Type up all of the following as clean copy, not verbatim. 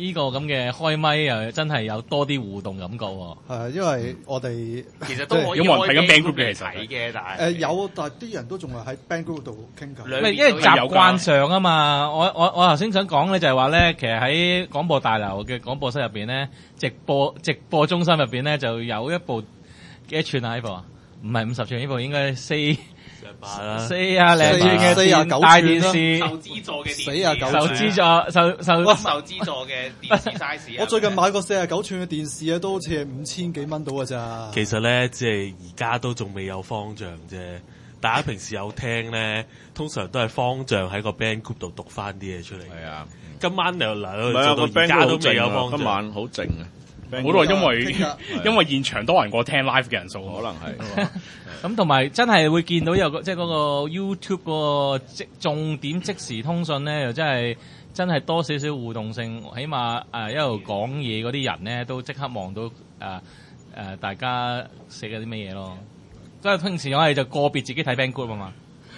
呢個咁嘅開咪又真係有多啲互動感覺喎。 係因為我哋其實都可以有冇人睇緊 band group 嘅嘅其實睇嘅，但係有，但係啲人都仲係喺 band group 度傾偈。 兩邊因為習慣上啊嘛，我頭先想講咧就係話咧，其實喺廣播大樓嘅廣播室入邊咧，直播中心入邊咧就有一部幾多寸啊？呢部啊，唔係50寸，呢部應該40零寸嘅大電視， 受資助嘅電視 49 受資助受資助嘅電視 size 我最近買個49寸嘅電視啊，都好似係5000幾蚊到㗎咋。 其實咧，即係而家都仲未有方丈啫。大家平時有聽咧，通常都係方丈喺個 band group 度讀翻啲嘢出嚟。 係啊， 今晚又嚟唔係啊，個到而 band 家 group 都好靜啊， 未有方丈。 今晚好靜啊。 好多因為現場多人過聽 live 嘅人數， 可能係。 咁同埋真係會見到有個即係嗰個 YouTube 嗰個重點即時通訊咧，又真係多少少互動性，起碼一路講嘢嗰啲人咧都即刻望到大家寫緊啲乜嘢咯。所以平時我哋就個別自己睇 band group 啊嘛。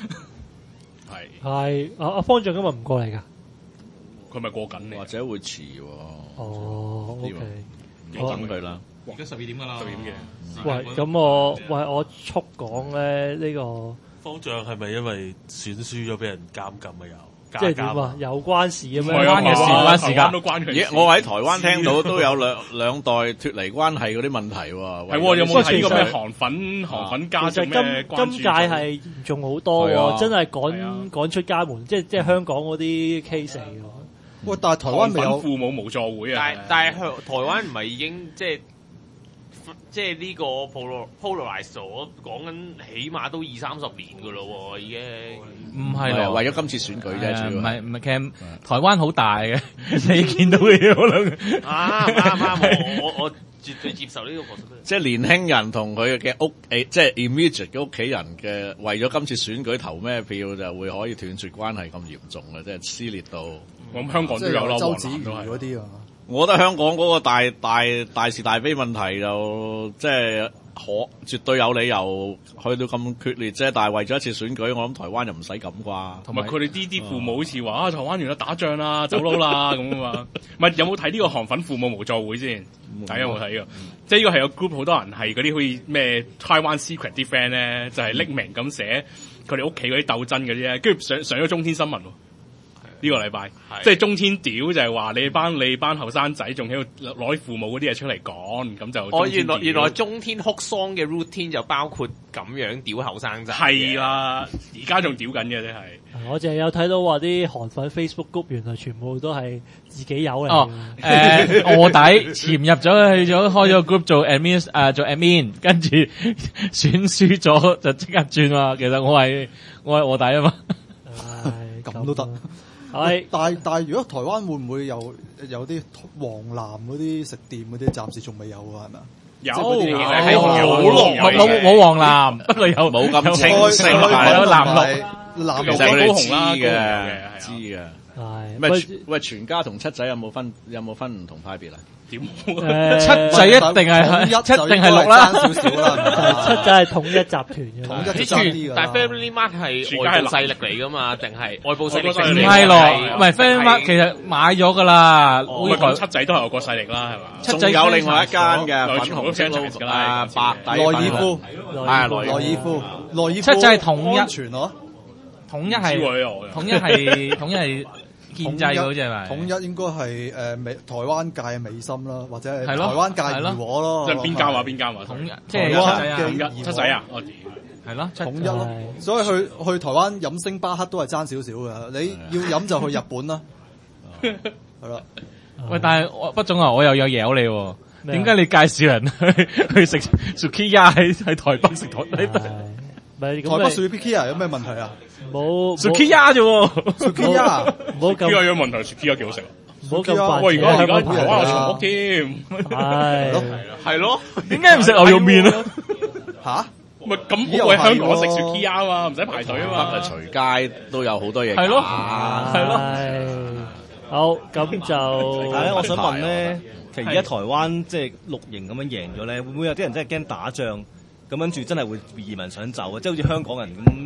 係阿方丈今日唔過嚟㗎。 佢咪過緊或者會遲喎。 哦，OK。 我等佢啦。 而家12點㗎啦。 12點嘅。 喂，咁我速講咧呢個方丈係咪因為選輸咗俾人監禁啊？ 即係點啊？有關事嘅咩？ 關嘅事，關時間都關佢。 咦，我喺台灣聽到都有兩代脫離關係嗰啲問題喎。 係喎，有冇睇呢個咩韓粉家其實咩關注？ 今屆係嚴重好多喎，真係趕出家門，即係香港嗰啲 case 嚟喎。 喂，但係台灣未有父母無助會啊！ 但係台灣唔係已經即係呢個 polarize 咗，講緊起碼都20-30年㗎咯喎，已經。 唔係咯， 為咗今次選舉啫，主要唔係，其實台灣好大嘅，你見到嘅嘢可能啱，我絕對接受呢個角色。 即係年輕人同佢嘅即係 immediate 嘅屋企人嘅，為咗今次選舉投咩票就會可以斷絕關係咁嚴重嘅，即係撕裂到。 咁香港都有啦， 周子瑜嗰啲啊。 我覺得香港嗰個大是大非問題就即係絕對有理由去到咁決裂啫。但係為咗一次選舉，我諗台灣又唔使咁啩。 同埋佢哋啲父母好似話台灣原來打仗啦，走佬啦咁啊嘛。唔係有冇睇呢個韓粉父母無助會先？大家有冇睇㗎？即係呢個係有 group 好多人係嗰啲好似咩 Taiwan Secret 啲 friend 咧，就係匿名咁寫佢哋屋企嗰啲鬥爭嗰啲咧，跟住上咗中天新聞喎。呢個禮拜，即係中天屌就係話你班後生仔仲喺度攞父母嗰啲嘢出嚟講，咁就原來中天哭喪嘅 routine 就包括咁樣屌後生仔。 係啦，而家仲屌緊嘅真係。 我淨係有睇到話啲韓粉 Facebook group 原來全部都係自己有嚟。 臥底潛入咗去咗開咗個 group 做 admin，跟住選輸咗就即刻轉啊！其實我係臥底啊嘛。 咁都得。 係， 但係如果台灣會唔會有啲黃藍嗰啲食店嗰啲暫時仲未有啊？係咪？ 有冇黃藍，不過有冇咁清晰， 有藍綠， 其實佢哋知嘅。 係喂，全家同七仔有冇分唔同派別啊？ 點？ 七仔一定係綠啦， 少少啦。 七仔係統一集團嘅， 統一爭啲㗎。 但係 Family Mart 係外部勢力嚟㗎嘛？定係外部勢力？ 唔係咯，唔係 Family Mart 其實買咗㗎啦。 咁七仔都係有個勢力啦，係嘛？ 七仔有另外一間嘅粉紅色㗎啦， 白底內爾夫係內爾夫， 七仔係統一安全咯。 統一係建制嗰隻咪？ 統一應該係台灣界嘅美心啦，或者係台咯灣界怡和咯。 即係邊間話？ 統一即係七仔啊！ 係咯， 統一咯。所以去台灣飲星巴克都係爭少少嘅。你要飲就去日本啦。係啦。 喂，但係畢總啊，我又有嘢你喎。點解你介紹人去食 Sukiya 喺台北食台北？ 台北 Sukiya 有咩問題啊？ 冇 Sukiya 啫喎 ，Sukiya 唔好咁。 Sukiya 有問題，Sukiya 幾好食。 唔好咁煩。 喂，而家台灣有重屋添。 係咯。 點解唔食牛肉麵啊？ 吓？ 咪咁我喺香港食 Sukiya 啊嘛，唔使排隊啊嘛。 隨街都有好多嘢。 係咯，係咯。 好，咁就。 但係咧，我想問咧，其實而家台灣即係綠營咁樣贏咗咧，會唔會有啲人真係驚打仗？咁跟住真係會移民想走啊！即係好似香港人咁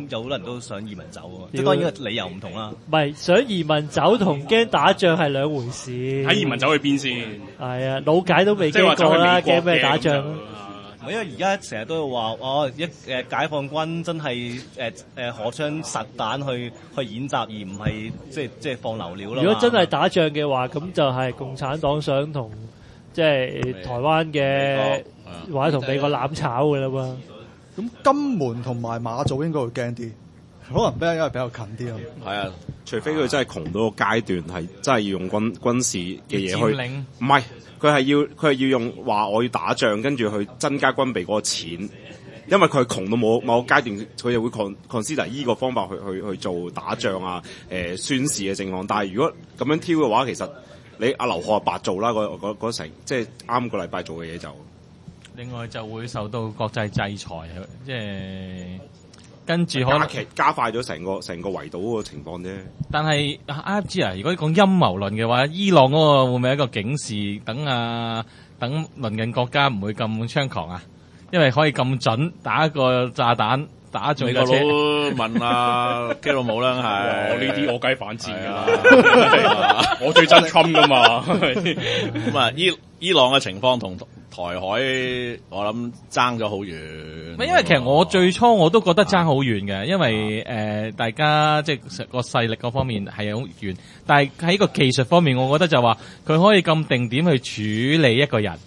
有好多人都想移民走啊，即係當然個理由唔同啦。 唔係想移民走同驚打仗係兩回事。 喺移民走去邊先？ 係啊，老解都未即係話經過啦， 走去美國驚咩打仗啊？ 因為而家成日都要話解放軍真係荷槍實彈去演習，而唔係即係放流料啦。 如果真係打仗嘅話，咁就係共產黨想同即係台灣嘅或者同美國攬炒嘅啦嘛。 咁金門同埋馬祖應該會驚啲，可能因為比較近啲啊。 係啊， 除非佢真係窮到個階段，係真係要用軍事嘅嘢去， 佔領唔係佢係要用話我要打仗，跟住去增加軍備嗰個錢，因為佢係窮到某個階段，佢就會 consider 依個方法去做打仗啊，宣示嘅情況。但係如果咁樣挑嘅話，其實你阿劉鶴白做啦，嗰成即係啱個禮拜做嘅嘢就。另外就會受到國際制裁，即係跟住可能加快咗成個圍堵嗰個情況啫。 但係IFG如果講陰謀論嘅話，伊朗嗰個會唔會係一個警示，等鄰近國家唔會咁猖狂啊？因為可以咁準打一個炸彈打中架車。 美國佬問基魯姆啦，係呢啲我梗係反戰㗎啦，我最憎 Trump 㗎嘛。 咁啊，伊朗嘅情況同台海我諗爭咗好遠。 因為其實我最初我都覺得爭好遠嘅，因為大家即係個勢力嗰方面係好遠，但係喺個技術方面，我覺得就話佢可以咁定點去處理一個人。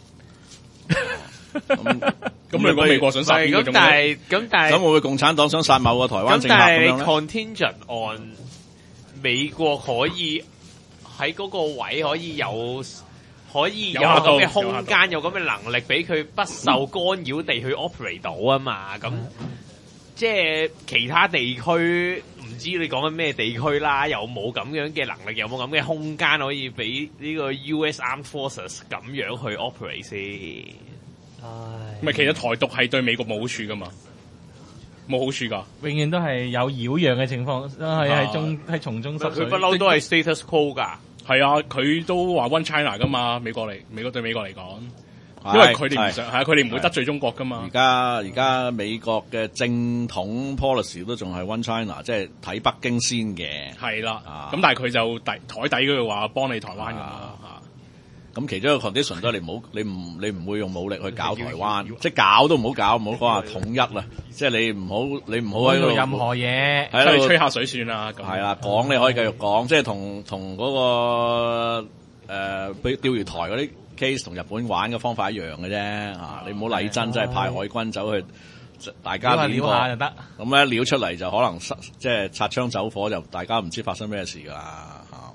咁你講美國想殺邊個？咁會唔會共產黨想殺某個台灣政客咁樣咧？ 咁但係 contingent on 美國可以喺嗰個位可以有咁嘅空間，有咁嘅能力俾佢不受干擾地去 operate 到啊嘛。咁即係其他地區唔知你講緊咩地區啦，有冇咁樣嘅能力，有冇咁嘅空間可以俾呢個 US Armed Forces 咁樣去 operate 先？ 唔係，其實台獨係對美國冇好處噶嘛，冇好處㗎， 永遠都係有擾攘嘅情況，係從中濕水。 佢不嬲都係 status quo 㗎。 係啊，佢都話 One China 㗎嘛，美國對美國嚟講，因為佢哋唔想，佢哋唔會得罪中國㗎嘛。 而家美國嘅正統 policy 都仲係 One China，即係睇北京先嘅。 啦， 咁但係佢就台底嗰度話幫你台灣㗎嘛。 咁其中一個 condition 都係你唔會用武力去搞台灣，即係搞都唔好搞，唔好講話統一啦。即係你唔好喺度任何嘢， 喺度吹下水算啦。 係啦，講你可以繼續講，即係同嗰個釣魚台嗰啲 case 同日本玩嘅方法一樣嘅啫。你唔好禮真，即係派海軍走去，大家撩下就得。 咁一撩出嚟就可能即係擦槍走火，就大家唔知發生咩事㗎啦。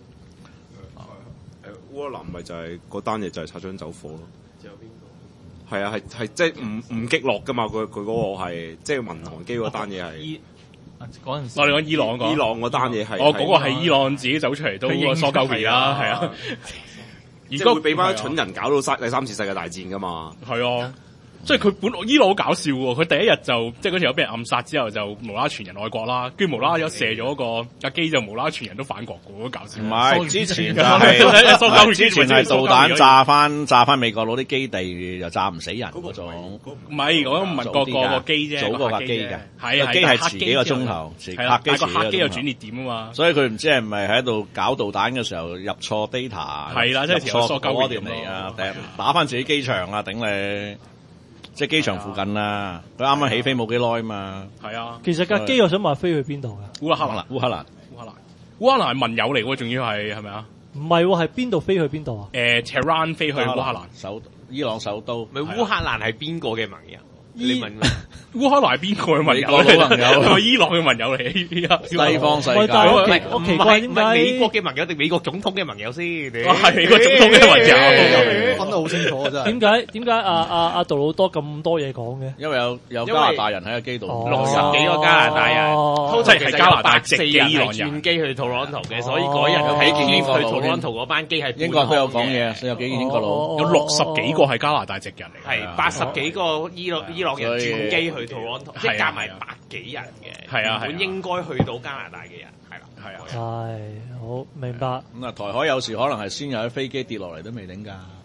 烏克蘭咪就係嗰單嘢就係擦槍走火咯。仲有邊個？係啊，係即係唔擊落㗎嘛。佢嗰個係即係民航機嗰單嘢係。 嗰陣時我哋講伊朗個。伊朗嗰單嘢係。 嗰個係伊朗自己走出嚟都疏鳩皮啦，係啊。 而家會俾翻蠢人搞到第三次世界大戰㗎嘛。 係啊。即係佢伊朗好搞笑喎！佢第一日就即係嗰條友俾人暗殺之後，就無啦啦傳人愛國啦，跟住無啦啦又射咗個架機，就無啦啦傳人都反國嘅，好搞笑。 唔係之前之前係導彈炸翻美國佬啲基地，又炸唔死人嗰種。 唔係，我問個機啫， 早過架機嘅， 係機係遲幾個鐘頭， 但係個客機有轉捩點啊嘛。 所以佢唔知係咪喺度搞導彈嘅時候入錯 data， 係啦，即係入錯嚟啊，打翻自己機場啊，頂你！即係機場附近啦，佢啱啱起飛冇幾耐嘛。 係啊， 其實架機我想問飛去邊度㗎？ 烏克蘭係盟友嚟喎，仲要係咪啊？ 唔係喎，係邊度飛去邊度啊 ？Tehran 飛去烏克蘭， 伊朗首都。 咪烏克蘭係邊個嘅盟友？你問烏克蘭係邊個嘅盟友？係伊朗嘅盟友嚟？ 西方世界。 我奇怪點解美國嘅盟友定美國總統嘅盟友先？ 係美國總統嘅盟友， 分得好清楚啊！真係。點解阿杜魯多咁多嘢講嘅？ 因為有加拿大人喺個機度 ，60幾個加拿大人， 即係加拿大籍嘅伊朗人轉機去 Toronto 嘅，所以嗰日睇見去 Toronto 嗰班機係英國都有講嘢，有幾個英國佬， 有60幾個係加拿大籍人嚟， 係80幾個伊朗人轉機去 Toronto， 即係加埋100幾人嘅， 係啊， 本應該去到加拿大嘅人，係啦， 係好明白。 咁啊，台海有時可能係先有啲飛機跌落嚟都未定㗎。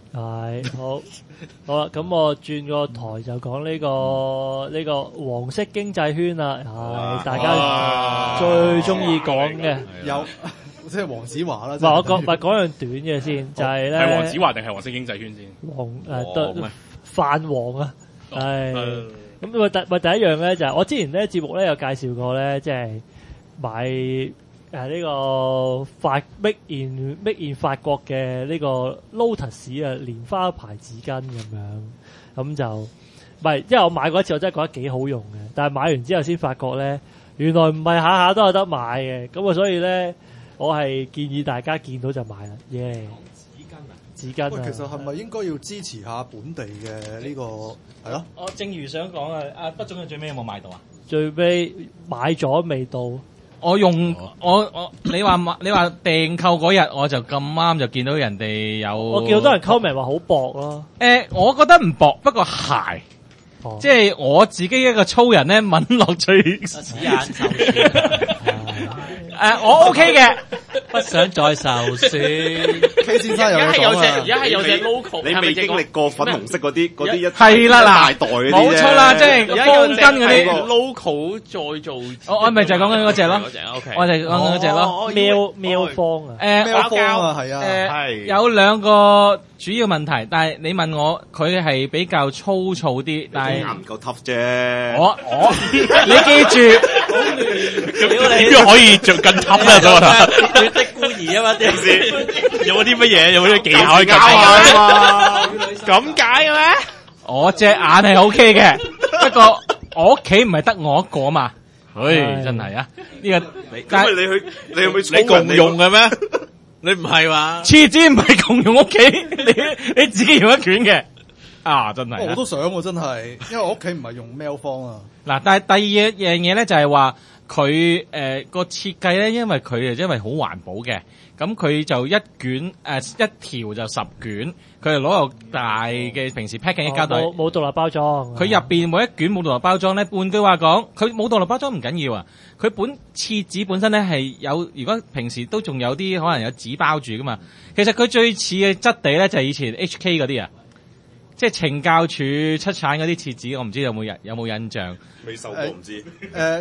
係好啦，咁我轉個台就講呢個黃色經濟圈啦，係大家最中意講嘅， 有即係黃子華啦。 唔係我講樣短嘅先，就係咧。 係黃子華定係黃色經濟圈先？ 泛黃啊，係咁第一樣咧就係我之前咧節目咧有介紹過咧，即係買。呢個make in 法國嘅呢個 Lotus 啊蓮花牌紙巾咁樣，咁就唔係，因為我買過一次，我真係覺得幾好用嘅。但係買完之後先發覺咧，原來唔係下下都有得買嘅。咁啊，所以咧，我係建議大家見到就買啦。紙巾啊！ 喂，其實係咪應該要支持下本地嘅呢個係咯？ 我正如想講啊，阿畢總嘅最尾有冇買到啊？ 最尾買咗未到。 我你話訂購嗰日我就咁啱就見到人哋有， 我見好多人 comment 話好薄咯。 我覺得唔薄，不過鞋，即係我自己一個粗人咧，吻落最指眼受損。 我 OK 嘅， 不想再受損。 K 先生有而家係有隻 local， 你未經歷過粉紅色嗰啲一係啦嗱， 大袋嗰啲冇錯啦，即係方巾嗰啲 local 再做。 我咪就係講緊嗰隻咯，我就講緊嗰隻咯， 喵方啊， 喵方啊，係啊， 有兩個主要問題，但係你問我佢係比較粗糙啲，但係唔夠 tough 啫。 我你記住， 點樣可以做更 tough 咧？咁啊， 絕的孤兒啊嘛，啲事有冇啲乜嘢？有冇啲技巧可以教啊？ 咁解嘅咩？ 我隻眼係 OK 嘅，不過我屋企唔係得我一個嘛。真係啊！呢個咁咪你去你共用嘅咩？你唔係嘛？ 廁紙唔係共用屋企，你自己用一卷嘅。啊，真係！ 我都想喎，真係，因為我屋企唔係用喵方啊。 嗱，但係第二樣嘢咧就係話佢個設計咧，因為佢因為好環保嘅，咁佢就一卷一條就10卷，佢係攞個大嘅平時 packing 嘅膠袋， 冇獨立包裝。 佢入邊每一卷冇獨立包裝咧，換句話講，佢冇獨立包裝唔緊要啊。佢廁紙本身咧係有，如果平時都仲有啲可能有紙包住噶嘛。其實佢最似嘅質地咧就係以前 HK 嗰啲啊。即係懲教署出產嗰啲廁紙，我唔知有冇印象？ 未受過唔知。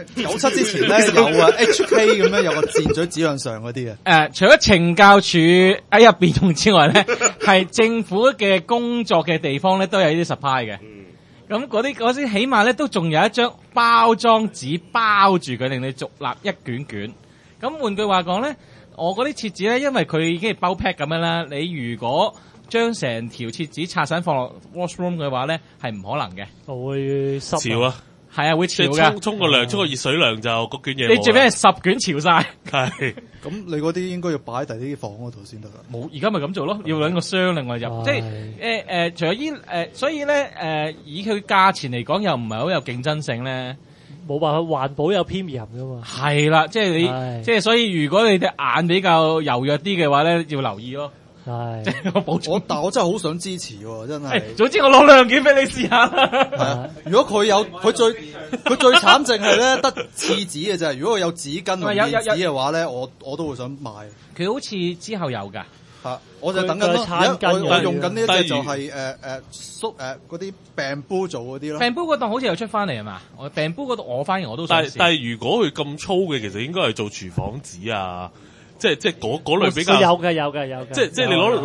97之前咧有啊 HK 咁樣有個箭嘴指向上嗰啲嘅。 除咗懲教署喺入邊用之外咧，係政府嘅工作嘅地方咧都有呢啲 supply 嘅。咁嗰啲起碼咧都仲有一張包裝紙包住佢，令你逐立一卷卷。咁換句話講咧，我嗰啲廁紙咧，因為佢已經係包 pack 咁樣啦，你如果將成條廁紙拆散放落 washroom 嘅話咧，係唔可能嘅， 會濕潮啊， 係啊，會潮嘅。 沖個涼，沖個熱水涼就嗰卷嘢。 你最尾係10卷潮晒， 係。 咁你嗰啲應該要擺喺第啲房嗰度先得啦。 冇，而家咪咁做咯，要揾個箱另外入。即係除咗所以咧以佢價錢嚟講，又唔係好有競爭性咧。 冇辦法，環保有偏嚴噶嘛。 係啦，即係你，即係所以，如果你隻眼比較柔弱啲嘅話咧，要留意咯。 係， 即係我補充。 但我真係好想支持喎，真係。 總之我攞2件俾你試下啦。 係啊，如果佢最慘淨係咧得廁紙嘅啫。如果佢有紙巾同面紙嘅話咧，我都會想買。 佢好似之後有㗎。 我就等緊咯。我用緊呢一隻就係嗰啲病煲做嗰啲咯。 病煲嗰檔好似又出翻嚟係嘛？病煲嗰度我反而我都想試。 但係如果佢咁粗嘅，其實應該係做廚房紙啊。即係嗰類比較有嘅， 即係你攞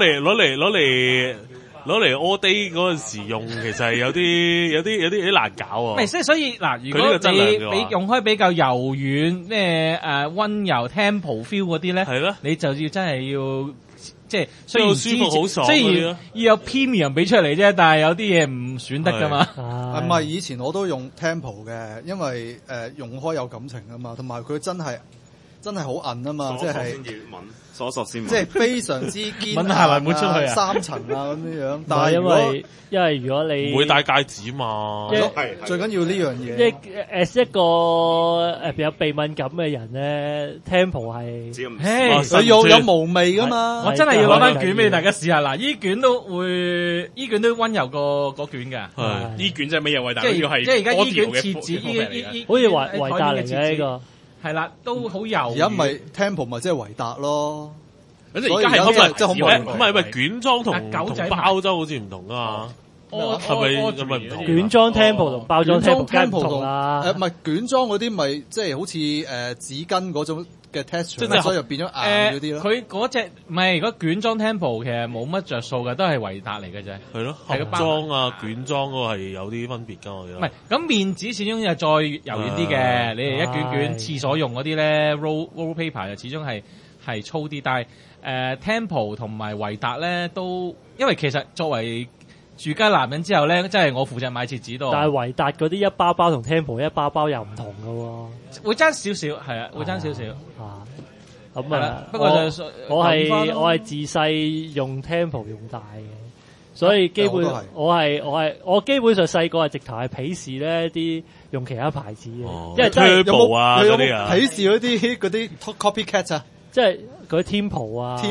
嚟 all day 嗰陣時用，其實係有啲難搞啊。 唔係，即係所以嗱，如果你用開比較柔軟咩溫柔 temple feel 嗰啲咧，係咯，你就要真係要即係雖然舒服好爽， 雖然要有 premium 俾出嚟啫，但係有啲嘢唔選得噶嘛。 唔係以前我都用 temple 嘅，因為用開有感情啊嘛，同埋佢真係好韌啊嘛，即係索先， 即係非常之堅硬啊 ，3層啊咁樣。但係因為如果你唔會戴戒指嘛， 最緊要呢樣嘢。 一個有鼻敏感嘅人咧 ，temple 係， 佢有無味噶嘛。 我真係要攞翻卷俾大家試下。嗱，依卷都溫柔過嗰卷㗎。 依卷真係咩嘢？大家要係即係而家依卷廁紙， 好似維達嚟嘅呢個。 係啦，都好柔。 而家咪 Temple 咪即係維達咯。 咁而家係即係好唔係卷裝同包裝好似唔同噶嘛？係咪唔同？ 卷裝 Temple 同包裝 Temple 梗係唔同啦。 唔係卷裝嗰啲咪即係好似紙巾嗰種嘅 texture，所以就變咗硬嗰啲咯。 佢嗰隻唔係，如果卷裝 Temple 其實冇乜着數嘅，都係維達嚟嘅啫。 係咯，盒裝啊卷裝嗰個係有啲分別㗎，我記得。 唔係，咁面紙始終又再柔軟啲嘅。你哋一卷卷廁所用嗰啲咧 roll paper 就始終係粗啲，但係Temple 同埋維達咧都，因為其實作為住家男人之後咧，真係我負責買廁紙多。 但係維達嗰啲一包包同 Temple 一包包又唔同嘅喎， 會爭少少，係啊，會爭少少。 咁啊， 不過我係自細用 Temple 用大嘅，所以基本我基本上細個係直頭係鄙視咧啲用其他牌子嘅，因為真係有冇鄙視嗰啲 copycat 啊？ 即係嗰啲 Temple 啊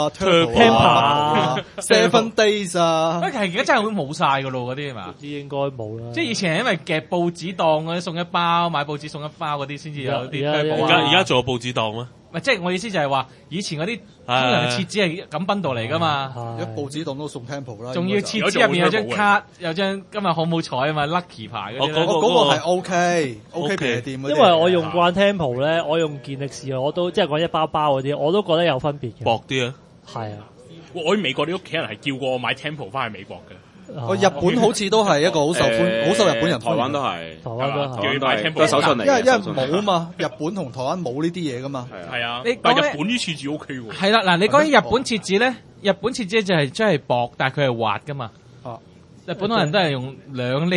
Turbo 啊 ，Seven Days 啊， 其實而家真係會冇晒噶咯，嗰啲係嘛？ 啲應該冇啦。即係以前係因為夾報紙檔嗰啲送一包，買報紙送一包嗰啲先至有啲。 而家仲有報紙檔咩？ 唔係，即係我意思就係話，以前嗰啲通常嘅廁紙係咁賓道嚟噶嘛。 一報紙檔都送 Temple 啦。 仲要廁紙入面有張卡，有張今日好冇彩啊嘛 ，lucky 牌嗰啲。 嗰個係 OK 便利店嗰啲。 因為我用慣 Temple 咧，我用健力士我都即係講一包包嗰啲，我都覺得有分別嘅。 薄啲啊。 係啊。 我喺美國啲屋企人係叫過我買 Temple 翻去美國嘅。 日本好似都係一個好受日本人， 台灣都係， 台灣都叫佢買 Temple 都手信嚟。 因為冇啊嘛，日本同台灣冇呢啲嘢噶嘛。 係啊，但係日本啲廁紙 OK 喎。 係啦，嗱，你講起日本廁紙咧，日本廁紙就係真係薄，但係佢係滑噶嘛。日本人都係用2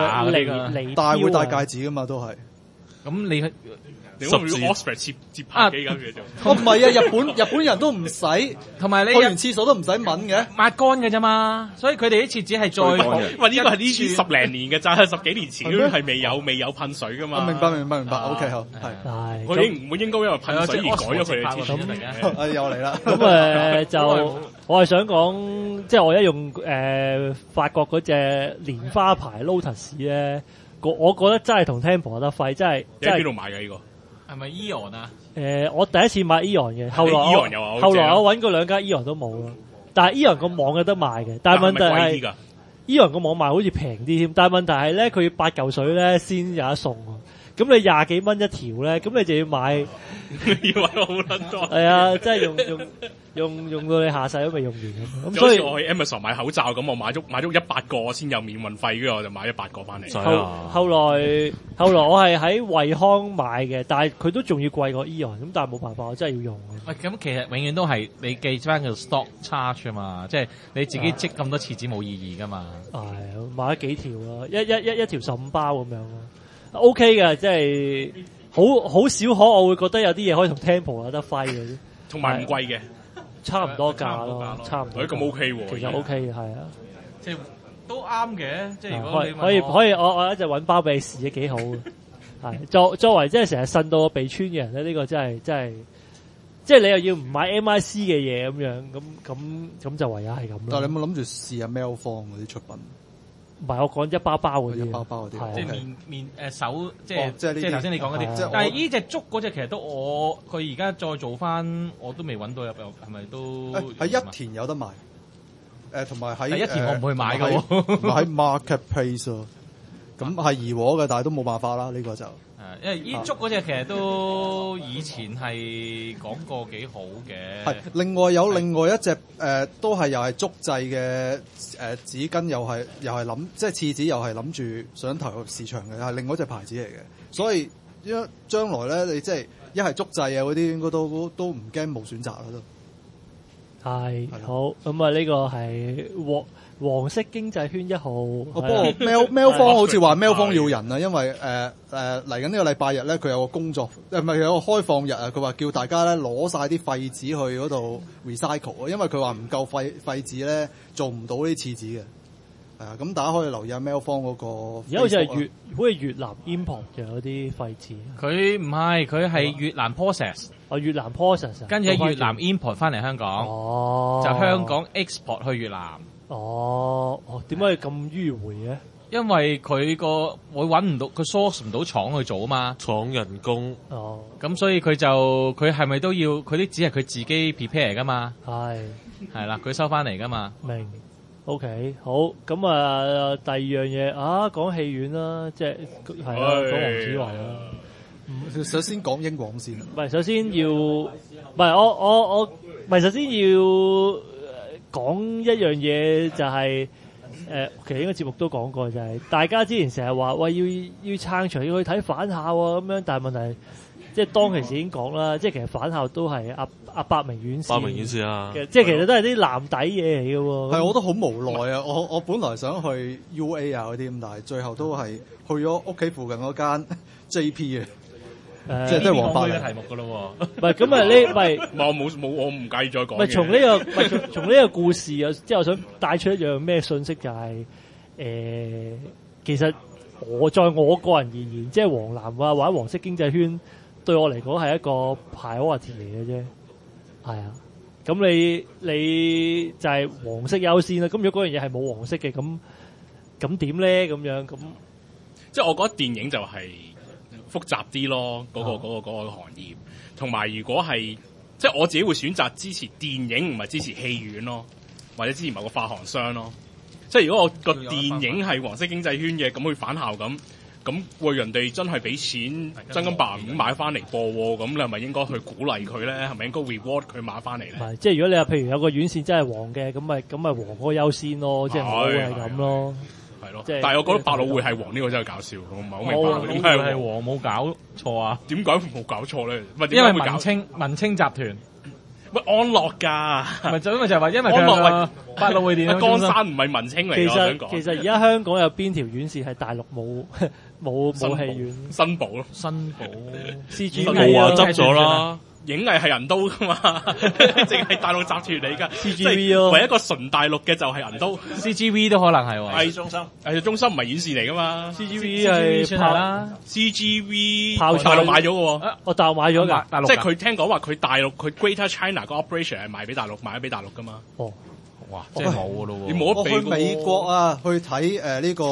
layer 但係會戴戒指噶嘛，都係。 咁你用 Osprey 接拍機咁嘅啫。 我唔係啊，日本人都唔使， 同埋你去完廁所都唔使抿嘅， 抹乾嘅啫嘛。所以佢哋啲廁紙係再喂，呢個係呢10零年嘅咋，10幾年前嗰啲係未有噴水噶嘛。 明白。OK 好，係。 我唔應該因為噴水而改咗佢嘅廁紙嚟嘅。 又嚟啦。 咁就我係想講，即係我一用法國嗰隻蓮花牌 Lotus 咧，我覺得真係同 Temple 有得揮，真係。 你喺邊度買嘅呢個？ 係咪 Eon 啊？ 我第一次買 Eon 嘅，後來我揾過2間 Eon 都冇咯。但係 Eon 個網有得賣嘅，但係問題係 Eon 個網賣好似平啲添。但係問題係咧，佢要8嚿水咧先有得送。咁你20幾蚊一條咧，咁你就要買， 要買好撚多。 係啊，真係用到你下世都未用完咁。所以我去 Amazon 買口罩咁，我買足100個先有免運費，跟住我就買100個翻嚟。 後來我係喺惠康買嘅，但係佢都仲要貴過 Eon，咁但係冇辦法，我真係要用嘅。 喂，咁其實永遠都係你記翻個 stock charge 啊嘛，即係你自己積咁多廁紙冇意義噶嘛。 係買咗幾條咯，一條15包咁樣咯。OK 嘅，即係好少可，我會覺得有啲嘢可以同 Temple 有得揮嘅， 同埋唔貴嘅， 差唔多價咯，差唔多。 咁 OK 喎， 其實 OK 嘅，係啊， 即係都啱嘅，即係如果你可以，我一隻揾包俾你試，幾好嘅。係作為即係成日呻到個鼻穿嘅人咧，呢個真係，即係你又要唔買 MIC 嘅嘢咁樣，咁就唯有係咁咯。 但係你有冇諗住試下 Mail 方嗰啲出品？ 唔係，我講一包包嗰啲， 一包包嗰啲， 即係面手，即係頭先你講嗰啲。但係呢隻竹嗰隻其實都佢而家再做翻，我都未揾到係咪都喺一田有得賣？同埋喺一田我唔會買嘅喎， 喺 Marketplace 咯。咁係怡和嘅，但係都冇辦法啦。呢個就因為呢竹嗰隻其實都以前係講過幾好嘅。 係另外一隻都係又係竹製嘅紙巾，又係諗即係廁紙，又係諗住想投入市場嘅，係另外一隻牌子嚟嘅。所以因為將來咧，你即係一係竹製啊嗰啲，應該都唔驚冇選擇啦都。 係好咁啊！呢個係黃色經濟圈1號。不過 Mail 方好似話 Mail 方要人啊，因為嚟緊呢個禮拜日咧，佢有個工作唔係有個開放日啊。佢話叫大家咧攞晒啲廢紙去嗰度 recycle 啊，因為佢話唔夠廢紙咧做唔到呢啲廁紙嘅。係啊，咁大家可以留意下 Mail 方嗰個。而家好似係好似越南 import 嘅嗰啲廢紙。 佢唔係，佢係越南 process。 越南 process 跟住喺越南 import 翻嚟香港。就香港 export 去越南。 點解咁迂迴嘅？ 因為佢會揾唔到，佢 source 唔到廠去做啊嘛， 廠人工哦， 咁所以佢係咪都要佢啲紙係佢自己 prepare 噶嘛？係啦，佢收翻嚟噶嘛。 明 OK 好咁啊，第二樣嘢啊，講戲院啦，即係係啦，講黃子華啦。 首先講英皇先， 唔係首先要，唔係我唔係首先要講一樣嘢就係、其實應該節目都講過，就係、大家之前成日話喂要撐場要去睇返校啊咁樣，但係問題即係當其時已經講啦，即係其實返校都係阿伯明院士， 伯明院士啊， 即係其實都係啲藍底嘢嚟嘅喎。 係我都好無奈啊！我本來想去 UA 啊嗰啲咁，但係最後都係去咗屋企附近嗰間 JP 嘅。即係都係黃伯嘅題目㗎咯喎，唔係咁啊！ 我唔介意再講。 唔係從呢個故事啊，即係我想帶出一樣咩信息就係、其實我個人而言，即係黃藍啊或者黃色經濟圈對我嚟講係一個 priority 嚟嘅啫，係啊。咁你就係黃色優先啦。咁如果嗰樣嘢係冇黃色嘅，咁點咧？咁樣咁， 即係我覺得電影就係複雜啲咯，嗰個行業，同埋如果係即係我自己會選擇支持電影，唔係支持戲院咯，或者支持某個發行商咯。即係如果我個電影係黃色經濟圈嘅，咁去返校咁喂人哋真係俾錢真金白銀買翻嚟播喎，咁你係咪應該去鼓勵佢咧？係咪應該 reward 佢買翻嚟咧？ 唔係，即係如果你話譬如有個院線真係黃嘅，咁咪黃嗰個優先咯，即係唔會係咁咯。 係咯， 即係但係我覺得百老匯係黃呢個真係搞笑，我唔係好明白點解係黃冇搞錯啊？ 點解冇搞錯咧？ 因為文青集團。 喂，安樂㗎， 咪就係話，因為安樂百老匯電影江山唔係文青嚟㗎。我想講其實而家香港有邊條院線係大陸冇戲院？ 新寶咯， 新寶 CGV 啊執咗啦。 影藝係人都噶嘛，淨係大陸集團嚟㗎。 CGV 咯， 唯一一個純大陸嘅就係人都。 CGV 都可能係喎。 藝中心， 藝中心唔係院視嚟噶嘛。 CGV 係拍啦。 CGV 大陸買咗嘅喎。 我大陸買咗㗎， 大陸。即係佢聽講話佢大陸佢 Greater China 個 operation 係賣咗俾大陸㗎嘛。 哦。 哇！即係冇㗎咯喎！ 你冇得比。 我去美國啊，去睇呢個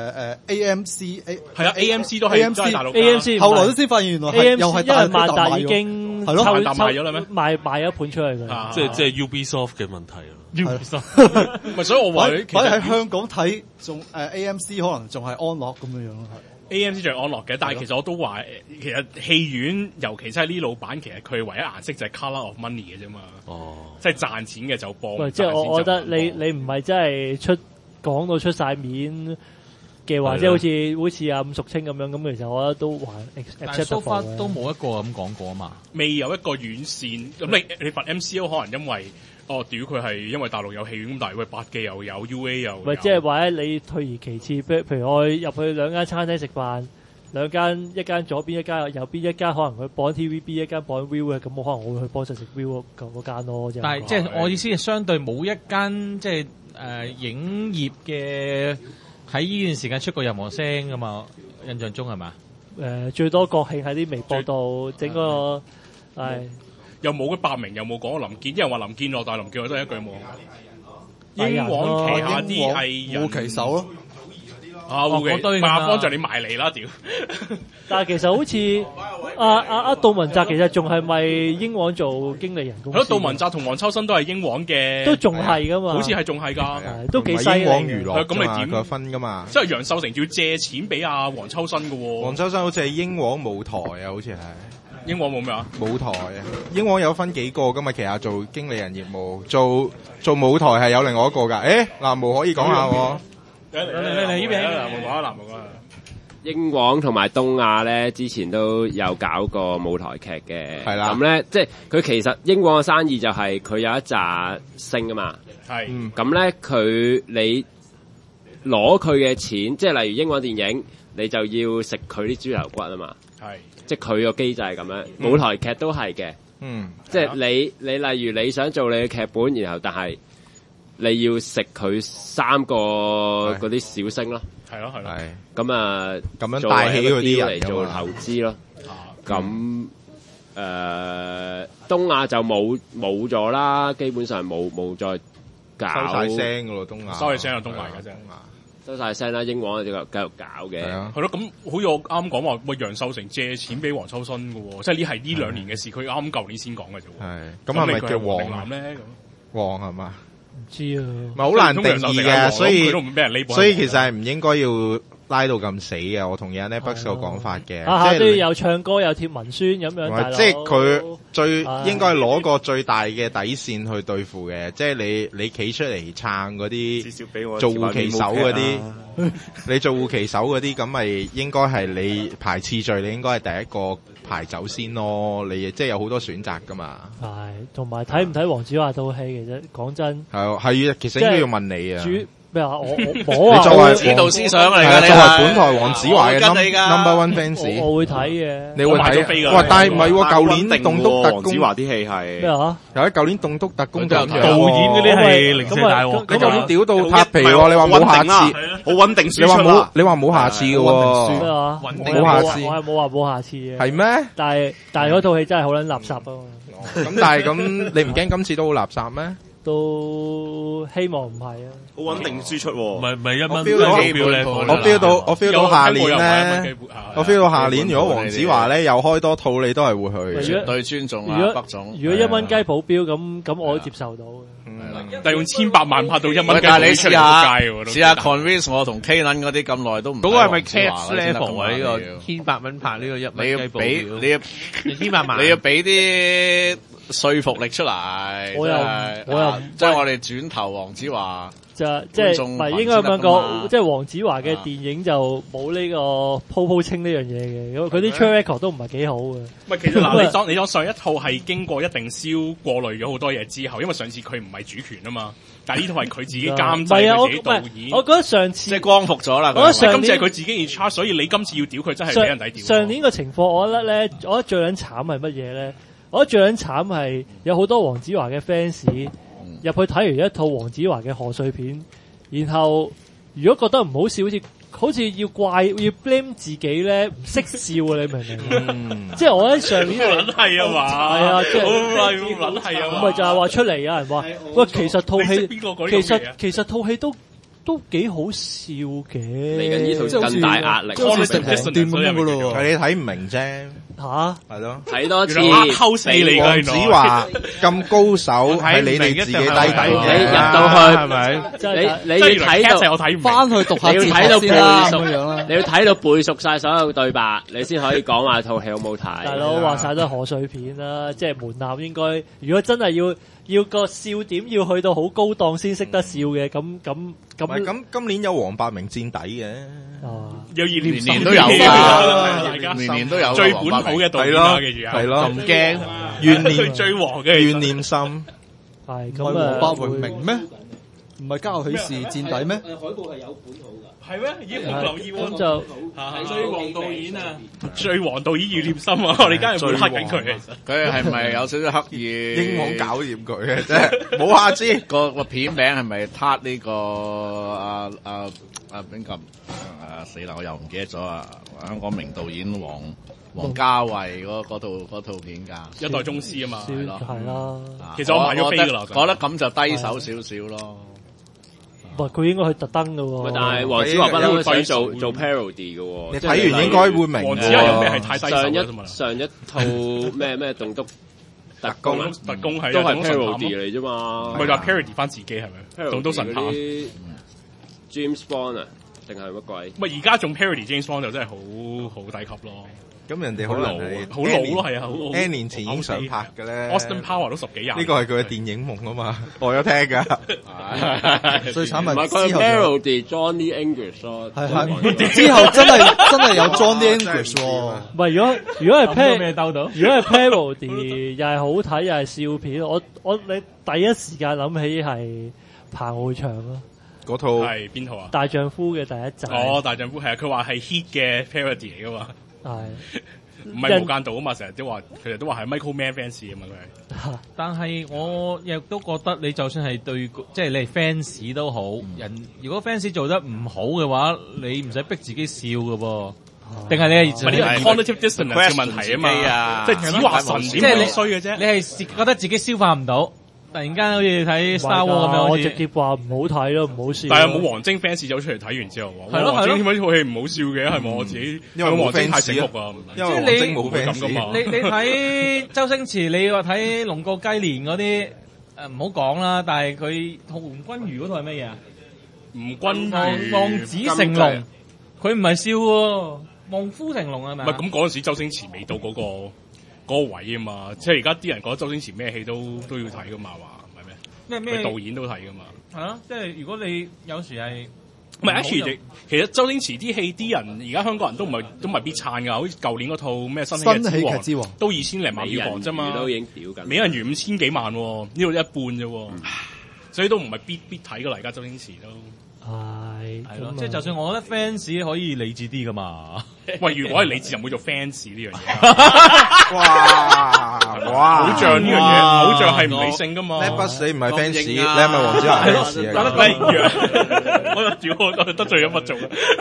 AMC 係啊 AMC 都係大陸。 AMC 後來都先發現原來係又係大陸萬達已經係咯， 萬達賣咗啦咩？ 賣咗一盤出嚟㗎。 即係 Ubisoft 嘅問題啊。 Ubisoft 咪所以我話你其實喺香港睇仲AMC 可能仲係安樂咁樣樣咯，係。 AMC 就係安樂嘅，但係其實我都話，其實戲院尤其真係呢老闆，其實佢唯一顏色就係 colour of money 嘅啫嘛。哦，即係賺錢嘅就幫。 即係我覺得你唔係真係講到出晒面嘅話，即係好似阿伍淑清咁樣，咁其實我覺得都還 acceptable 嘅。 都冇一個咁講過啊嘛。 未有一個院線咁你罰 MCO 可能因為屌佢係因為大陸有戲院咁，但係喂百記又有 UA 又有。 唔係即係話咧，你退而其次，譬如我入去兩間餐廳食飯，一間左邊一間右邊一間，可能佢播 TVB 一間播 View 嘅，咁我可能我會去幫襯食 View 嗰間咯。 但係即係我意思係相對冇一間即係影業嘅喺呢段時間出過任何聲噶嘛？印象中係嘛？ 最多國慶喺啲微博度整個係。 又冇嘅白明，又冇講林建，啲人話林建樂，但係林建樂都係一句冇。英皇旗下啲藝人護旗手咯， 護旗馬幫助你埋嚟啦，屌！ 但係其實好似阿杜汶澤其實仲係咪英皇做經理人公司？ 杜汶澤同黃秋生都係英皇嘅， 都仲係噶嘛？ 好似係仲係㗎， 都幾犀利。 英皇娛樂咁你點佢分㗎嘛？ 即係楊秀成要借錢俾阿黃秋生㗎喎。 黃秋生好似係英皇舞台啊，好似係。 英皇冇咩啊？ 舞台啊，英皇有分幾個噶嘛？旗下做經理人業務，做舞台係有另外一個㗎。南無可以講下喎。 嚟呢邊，南無講南無講。 英皇同埋東亞咧，之前都有搞過舞台劇嘅。係啦。咁咧，即係佢其實英皇嘅生意就係佢有一紮星啊嘛。係。咁咧，你攞佢嘅錢，即係例如英皇電影，你就要食佢啲豬頭骨啊嘛。係。即係佢個機制係咁樣，舞台劇都係嘅。即係你例如你想做你嘅劇本，然後但係你要食佢3個嗰啲小星咯。係咯係咯。咁啊，咁樣帶起嗰啲嚟做投資咯。咁東亞就冇咗啦，基本上冇再搞。 收晒聲㗎咯，東亞。 收晒聲就東亞㗎啫。 收晒聲啦，英皇繼續搞嘅。 係咯，咁好似我啱講話，喂楊秀成借錢俾黃秋生嘅喎，即係呢兩年嘅事，佢啱舊年先講嘅啫喎。 係，咁係咪叫黃定黃藍咧？ 黃係嘛？ 唔知啊， 唔係好難定義嘅，所以其實係唔應該要拉到咁死嘅。我同意阿 Netflix 個講法嘅， 即係有唱歌有貼文宣咁樣， 即係佢最應該攞個最大嘅底線去對付嘅，即係你企出嚟撐嗰啲做護旗手嗰啲，你做護旗手嗰啲咁咪應該係你排次序，你應該係第一個排走先咯。你即係有好多選擇噶嘛。 係，同埋睇唔睇黃子華套戲，其實講真係，其實應該要問你啊。 咩話？我冇啊！ 你作為指導思想嚟㗎， 作為本台黃子華嘅 number one fans， 我會睇嘅。 你會睇？哇！但係唔係喎，舊年棟篤特工， 黃子華啲戲係咩話？ 有喺舊年棟篤特工就導演嗰啲係零舍大鑊。 你舊年屌到撻皮喎，你話冇下次， 好穩定輸出啦。 你話冇下次嘅喎， 咩話？ 冇下次， 我係冇話冇下次嘅。 係咩？ 但係嗰套戲真係好撚垃圾啊！ 咁但係咁，你唔驚今次都好垃圾咩？ 都希望唔係啊！ 好穩定輸出喎， 唔係1蚊機票咧，我 feel 到下年咧，我 feel 到下年如果黃子華咧又開多套，你都係會去。 絕對尊重啊，北總。 如果1蚊雞保鏢咁我都接受到嘅。 但係用千百萬拍到1蚊雞， 但係你試下 convince 我同 K 撚嗰啲咁耐都唔。 嗰個係咪 Caps level 啊？呢個100蚊拍呢個1蚊雞保鏢，你千百萬， 你要俾啲說服力出嚟， 我又即係我哋轉頭黃子華， 即係唔係應該咁樣講，即係黃子華嘅電影就冇呢個鋪清呢樣嘢嘅，佢啲 track record 都唔係幾好嘅。 唔係，其實嗱，你當上一套係經過一定燒過濾咗好多嘢之後，因為上次佢唔係主權啊嘛，但係呢套係佢自己監製，佢自己導演。 我覺得上次即係光復咗啦。 我覺得今次係佢自己 in charge，所以你今次要屌佢真係俾人抵屌。 上年個情況，我覺得最撚慘係乜嘢咧？我覺得最撚慘係有好多黃子華嘅 fans 入去睇完一套黃子華嘅賀歲片，然後如果覺得唔好笑，好似要 blame 自己咧，唔識笑啊！你明唔明？即係我喺上年係啊嘛， 係啊，即係撚係啊， 咁咪就係話出嚟有人話，喂，其實套戲其實套戲都幾好笑嘅， 嚟緊呢套更大壓力， 咁噶咯，係你睇唔明啫。 吓， 係咯， 睇多次。 溝死你黃子華咁高手，係你哋自己低睇嘅。 你入到去係咪？ 你要睇到我睇唔翻去讀下你要睇到背熟樣啦。 你要睇到背熟晒所有對白，你先可以講話套戲好唔好睇。 大佬話晒都係賀歲片啦，即係門檻應該，如果真係要個笑點要去到好高檔先識得笑嘅，咁今年有黃百鳴墊底嘅， 有年年都有㗎，年都有最本土嘅導演啦，記住啊， 係咯， 咁驚怨念最黃嘅怨念心， 係咁啊，黃百鳴咩？唔係家有喜事墊底咩？ 海報係有本土㗎。 係咩？咦，冇留意喎。 咁就最黃導演啊，最黃導演怨念心啊！我哋而家係會黑緊佢，其實佢係咪有少少刻意英皇搞掂佢嘅啫？冇下知個片名係咪撻呢個邊個死啦！我又唔記得咗啊！香港名導演王家衛嗰套片㗎， 一代宗師啊嘛， 係啦。 其實我買咗飛㗎啦， 覺得咁就低手少少咯。 唔係佢應該去特登㗎喎。 但係黃子華不嬲想做 parody 嘅喎。 你睇完應該會明。 黃子華有咩係太低手？ 上一套咩棟篤特工係都係 parody 嚟啫嘛。 咪就係 parody 翻自己係咪？棟篤神探 James Bond 啊，定係乜鬼？ 咪而家仲 parody James Bond 就真係好低級咯。 咁人哋好老咯，係啊 ，N 年前已經想拍嘅咧。 Austin Power 都10幾廿， 呢個係佢嘅電影夢啊嘛，我有聽㗎。 最慘係佢 parody Johnny English 咯， 之後真係有 Johnny English 喎。 唔係如果係 parody 又係好睇又係笑片，你第一時間諗起係彭浩翔咯。 嗰套係邊套啊？ 大丈夫嘅第一集。 大丈夫係啊，佢話係 hit 嘅 parody 嚟㗎嘛。 係， 唔係無間道啊嘛？成日都話，佢哋都話係 Michael Mann fans 啊嘛，佢係。 但係我亦都覺得你就算係對，即係你係 fans 都好，如果 fans 做得唔好嘅話，你唔使逼自己笑㗎噃。定係你係呢個 cognitive dissonance 嘅問題啊嘛？即係子華神點咁衰嘅啫？ 你係覺得自己消化唔到， 突然間好似睇 Star Wars 咁樣， 我直接話唔好睇咯，唔好笑。 但係有冇黃晶 fans 走出嚟睇完之後話？ 係咯黃晶點解呢套戲唔好笑嘅？係咪我自己因為黃晶太醒目啊？ 因為黃晶冇 fans 咁噶嘛？ 你睇周星馳，你話睇《龍過雞年》嗰啲唔好講啦，但係佢同吳君如嗰套係乜嘢啊？ 吳君如望子成龍，佢唔係笑喎，望夫成龍係咪？ 唔係咁嗰陣時，周星馳未到嗰個位啊嘛，即係而家啲人覺得周星馳咩戲都要睇噶嘛，話唔係咩？佢導演都睇噶嘛。 係咯，即係如果你有時係唔係，actually其實周星馳啲戲啲人而家香港人都唔係必撐㗎，好似舊年嗰套咩新喜劇之王都2000零萬票房啫嘛， 都已經屌緊， 美人魚5000幾萬，呢度一半啫，所以都唔係必睇㗎啦，而家周星馳都。 係咯，即係就算我覺得 fans 可以理智啲噶嘛。 喂，如果係理智，就唔會做 fans 呢樣嘢。哇！偶像呢樣嘢，偶像係唔理性噶嘛。 你唔係 fans，你係咪黃子華 fans 啊？ 打得一樣，我又屌我得罪咗乜做？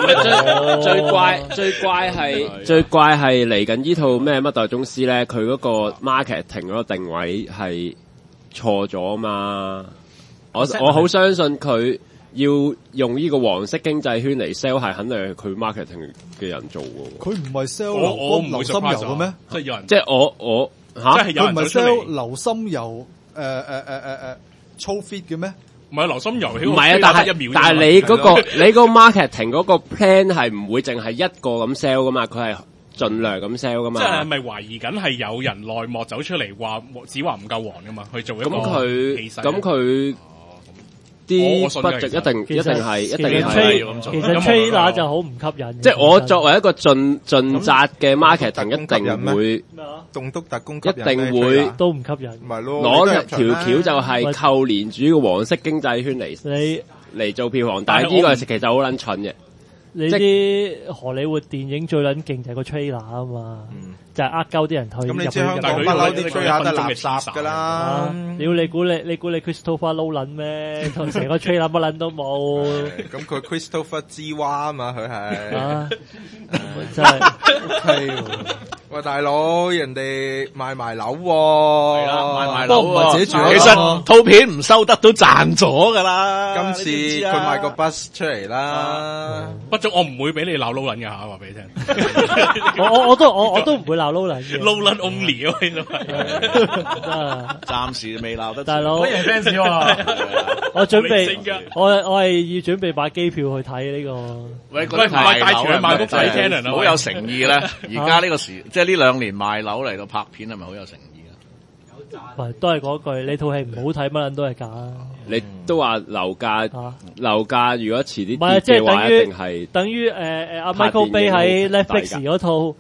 最怪係嚟緊呢套咩乜代宗師咧？佢嗰個 marketing 嗰個定位係錯咗嘛？我好相信佢。要用呢個黃色經濟圈嚟 sell 係肯定係佢 marketing 嘅人做嘅。 佢唔係 sell 流心油嘅咩？ 即係有人， 即係我嚇， 佢唔係 sell 流心油粗 fit 嘅咩？ 唔係流心油， 唔係啊！但係你嗰個 marketing 嗰個 plan 係唔會淨係一個咁 sell 噶嘛？佢係盡量咁 sell 噶嘛？ 即係咪懷疑緊係有人內幕走出嚟話只話唔夠黃噶嘛？去做一個咁佢。啲 budget 一定係其實 trailer 就好唔吸引。 即係我作為一個盡責嘅 marketing，一定會棟篤特工， 一定會都唔吸引。 咪咯， 攞條橋就係扣連住個黃色經濟圈嚟做票房，但係呢個其實好撚蠢嘅。 你啲荷里活電影最撚勁就係個 trailer 啊嘛，就係鳩啲人退入去。咁你知香港不嬲啲 trailer 都係垃圾㗎啦。 屌你估你 Christopher Nolan 咩？同成個 trailer 乜撚都冇。 咁佢 Christopher 之蛙啊嘛，佢係。 真係 OK 喎。喂，大佬，人哋賣埋樓喎。係啦， 賣埋樓喎。 自己住其實套片唔收得都賺咗㗎啦。 今次佢賣個 bus 出嚟啦。 我唔會俾你鬧 Nolan 嘅嚇，話俾你聽。 我都唔會鬧 Nolan 嘅。 Nolan only 咯，呢度係。暫時未鬧得。 大佬，我係 fans 喎。我準備，我係要準備買機票去睇呢個。 喂，帶住去買屋仔 Canon 好有誠意咧。而家呢個時，即係呢2年賣樓嚟到拍片，係咪好有誠意啊？ 喂，都係嗰句，你套戲唔好睇，乜撚都係假。 你都話樓價如果遲啲跌嘅話，一定係等於阿 Michael Bay 喺 Netflix 嗰套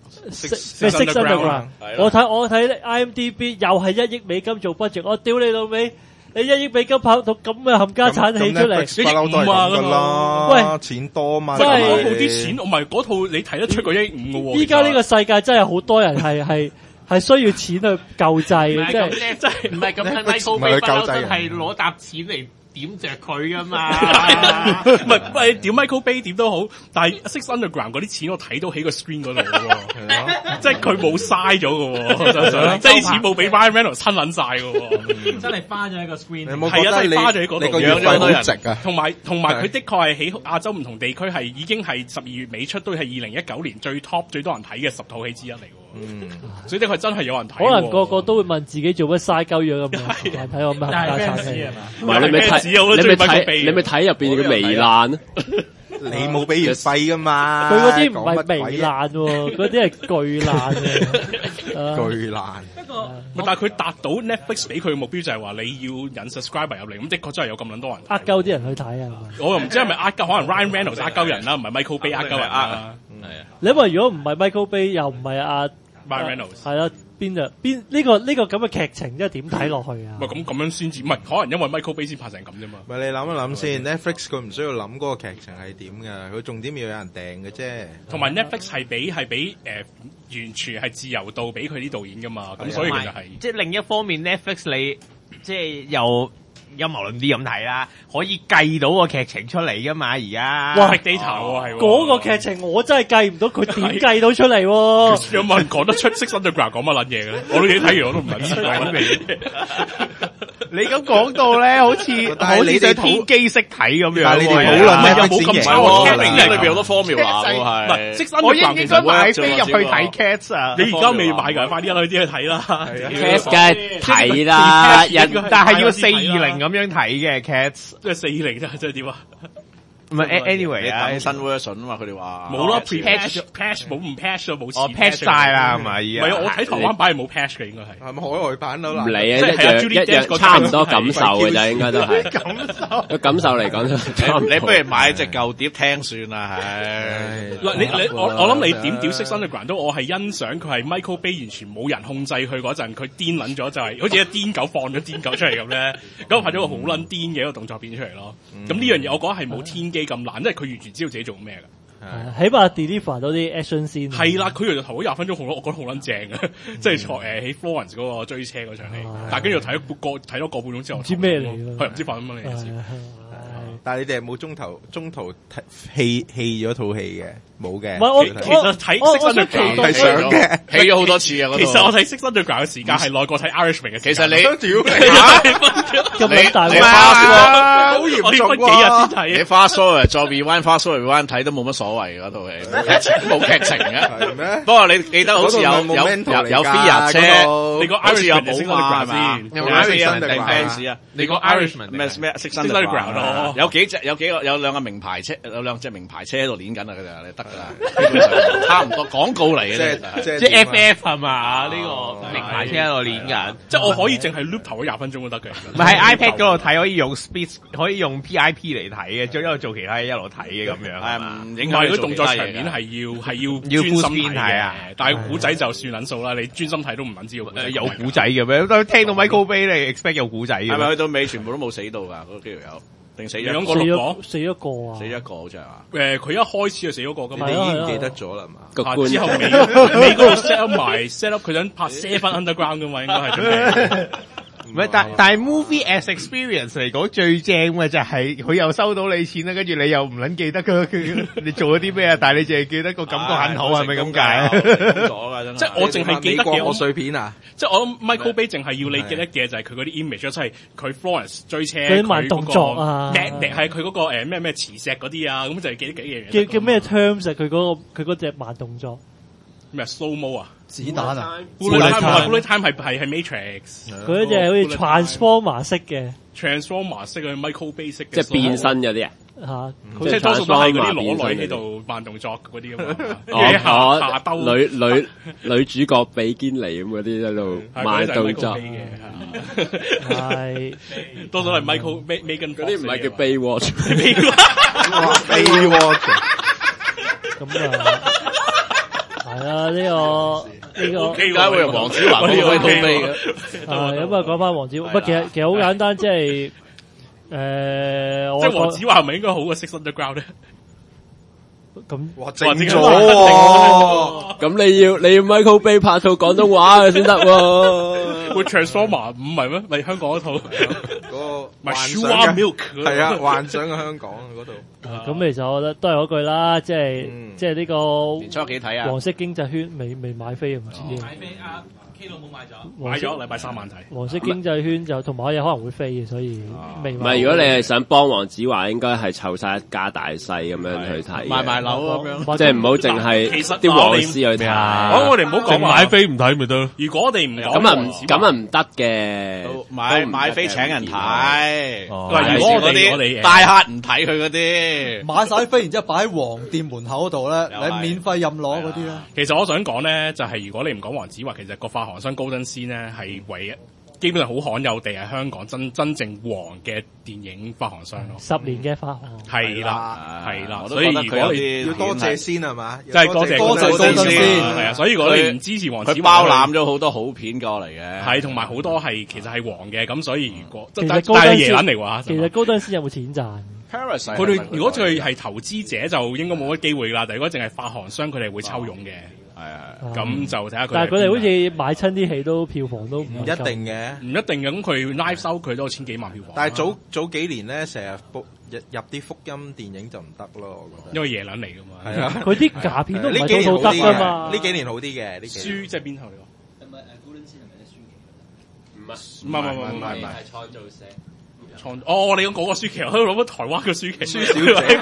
Six Underground， 我睇 IMDB 又係1億美金做 budget， 我屌你老味！你1億美金拍到咁嘅冚家產戲出嚟，1億5 㗎啦，喂，錢多嘛， 真係嗰套啲錢，唔係嗰套你睇得出個1億5嘅喎。 依家呢個世界真係好多人係需要錢去救濟，即係真係唔係咁樣。Michael Bay 不嬲都係攞沓錢嚟點着佢噶嘛？ 唔係點 Michael Bay 點都好，但係 Six Underground 嗰啲錢我睇到喺個 screen 嗰度喎，即係佢冇嘥咗嘅喎，即係啲錢冇俾 Ryan Reynolds 親撚晒嘅喎， 真係花咗喺個 screen。 係啊，真係花咗喺嗰度， 你個月費好值啊！ 同埋佢的確係喺亞洲唔同地區係已經係12月尾出，都係2019年最 top 最多人睇嘅10套戲之一嚟喎。所以的確真係有人睇。 可能個個都會問自己做乜嘥鳩樣咁樣睇我乜冚家產戲？ 唔係你咪睇。你咪睇入邊嘅微爛， 你冇俾月費噶嘛？ 佢嗰啲唔係微爛喎，嗰啲係巨爛嘅， 巨爛。 但係佢達到 Netflix 俾佢嘅目標就係話你要引 subscriber 入嚟，咁的確真係有咁撚多人。 呃鳩啲人去睇啊！ 我又唔知係咪呃鳩，可能 Ryan Reynolds 呃鳩人啦，唔係 Michael Bay 呃鳩人啦。 係啊，你因為如果唔係 Michael Bay 又唔係阿 Ryan Reynolds， 係啦。邊呢個咁嘅劇情，即係點睇落去啊？ 唔係咁樣先至，唔係可能因為 Michael Bay 先拍成咁啫嘛。 唔係你諗一諗先 ，Netflix 佢唔需要諗嗰個劇情係點㗎，佢重點要有人訂嘅啫。 同埋 Netflix 係俾完全係自由度俾佢啲導演㗎嘛，咁所以其實係即係另一方面 Netflix 你即係又陰謀論啲咁睇啦，可以計到個劇情出嚟噶嘛？而家哇 big data 喎係嗰個劇情我真係計唔到佢點計到出嚟喎。 有冇人講得出Six Underground講乜撚嘢嘅咧？我都已經睇完，我都唔係知講乜嘢。 你咁講到咧，好似你哋天機識睇咁樣， 但係你哋討論咧有冇咁差喎？ 裏邊好多 formula 喎，係。 Six Underground 我應該買飛入去睇 Cats 啊！ 你而家未買㗎，快啲去啲去睇啦。 Cats 梗係睇啦， 但係要420咁樣睇嘅 Cats， 即係420啫，即係點啊？ 唔係 anyway 啊， 等新 version 啊嘛，佢哋話冇咯 ，patch 冇唔 patch 咗冇事。 我 patch 晒啦，係咪？ 唔係我睇台灣版係冇 patch 嘅，應該係。 係咪海外版都唔理啊，一樣差唔多感受嘅啫，應該都係。個感受嚟講都你不如買隻舊碟聽算啦，係。 嗱我諗你點屌Six Underground都，我係欣賞佢係 Michael Bay 完全冇人控制佢嗰陣，佢癲撚咗就係好似一癲狗放咗癲狗出嚟咁咧，咁拍咗個好撚癲嘅一個動作片出嚟咯。咁呢樣嘢我覺得係冇天機咁難，因為佢完全知道自己做咩㗎。 起碼 deliver 到啲 action 先。 係啦，佢頭嗰20分鐘我覺得好撚正嘅，即係坐喺 Florence 嗰個追車嗰場戲。但係跟住睇咗個半鐘之後， 唔知咩嚟㗎， 係唔知發生乜嘢事。 但係你哋係冇中途棄咗套戲嘅，冇嘅。 唔係我其實睇Six Underground 係想嘅， 起咗好多次啊！ 其實我睇Six Underground嘅時間係耐過睇 Irishman 嘅。 其實你咁大你花好嚴重幾日先睇？ 你花 sorry 再 rewind 睇都冇乜所謂嗰套戲，冇劇情嘅。 係咩？ 不過你記得好似有 Fiat 車， 你個好似有 Irishman 寶馬係嘛？ 有 Irishman 定 Benz 啊？ 你個 Irishman 咩 Six Underground 咯？有兩個名牌車，有兩隻名牌車喺度練緊啊！佢哋你得㗎啦，基本上差唔多廣告嚟嘅啫。 即係 FF 係嘛？呢個名牌車喺度練緊， 即係我可以淨係 loop 頭嗰20分鐘都得嘅。 唔係喺 iPad 嗰度睇，可以用 Speed，可以用 PIP 嚟睇嘅，再一路做其他嘢一路睇嘅咁樣。 係唔影唔係嗰響你做動作場其他嘢嘅。 面係要專 full 心 screen 睇睇啊但係古仔就算撚數啦，你專心睇都唔撚知道有古仔嘅咩？都聽到 Michael Bay 你 expect 有古仔嘅。 係咪去到尾全部都冇死到㗎？嗰幾條友定死咗？ 兩個六個死咗個啊！ 死咗一個好似係嘛？ 佢一開始就死咗個㗎嘛。 你已經唔記得咗啦嘛？ 之後尾嗰度 set up 佢想拍 Seven Underground 㗎嘛，應該係準備。 唔係，但係 movie as experience 嚟講最正嘅就係佢又收到你錢啦，跟住你又唔撚記得佢你做咗啲咩啊？但係你淨係記得個感覺很好，係咪咁解？ 即係我淨係記得嘅賀歲片啊！ 即係我諗 Michael Bay 淨係要你記得嘅就係佢嗰啲 image，即係佢 Florence 追車嗰啲慢動作啊， 係佢嗰個咩磁石嗰啲啊，咁就係記得幾樣嘢。 叫咩 terms 啊？佢嗰隻慢動作咩 slow mo 啊？ 子彈啊 ！Bullet time 係 Matrix， 佢嗰隻好似 Transformer 式嘅 Transformer 式嘅 Michael Bay 式嘅， 即係變身嗰啲啊！ 嚇， 即係多數都係嗰啲裸女喺度慢動作嗰啲咁啊，下兜女主角比堅尼咁嗰啲喺度慢動作， 係多數係 Megan 嗰啲唔係叫 Baywatch， 咁啊。係啊，呢個點解會用黃子華嗰個高飛嘅？ 咁啊，講翻黃子華，其實好簡單，即係即係黃子華係咪應該好過 Six Underground 咧？ 咁哇，正咗喎！ 咁你要 Michael Bay 拍套廣東話嘅先得喎。 會 Transformer 唔係咩？咪香港嗰套嗰個咪 Shua Milk 係啊，幻想嘅香港嗰度。 咁其實我覺得都係嗰句啦，即係呢個年初幾睇啊？ 黃色經濟圈未買飛唔知嘅。 買飛啊！K 佬冇買咗，買咗禮拜3晚睇。 黃色經濟圈就同埋有可能會飛嘅，所以未買。 唔係，如果你係想幫黃子華，應該係湊晒一家大細咁樣去睇， 買樓咁樣， 即係唔好淨係啲黃絲去睇。 我哋唔好講買飛唔睇咪得咯。 如果我哋唔咁啊唔得嘅， 買飛請人睇。 如果我哋大客唔睇佢嗰啲， 買晒飛，然之後擺喺黃店門口嗰度咧，你免費任攞嗰啲咧。 其實我想講咧，就係如果你唔講黃子華，其實個發行商高登先咧係唯一。基本上好罕有地係香港真正黃嘅電影發行商咯 ，10年嘅發行係啦， 所以如果你要多謝先係嘛， 即係多謝高登先係啊，所以如果你唔支持黃子華， 佢包攬咗好多好片過嚟嘅， 係同埋好多係其實係黃嘅，咁所以如果但係爺撚嚟話， 其實高登先有冇錢賺？ 佢哋如果佢係投資者就應該冇乜機會啦，但係如果淨係發行商佢哋會抽傭嘅。 咁就睇下佢。 但係佢哋好似買親啲戲都票房都唔一定嘅， 唔一定嘅。咁佢 live 收佢都有千幾萬票房。 但係早幾年咧，成日入啲福音電影就唔得咯，我覺得。 因為夜撚嚟㗎嘛。 係啊， 佢啲假片都唔係套套得㗎嘛。 呢幾年好啲嘅，呢幾年。 書即係邊套嚟㗎？唔係， 係創造社。 哦，你講嗰個舒淇，我喺度諗緊台灣嘅舒淇， 舒小姐，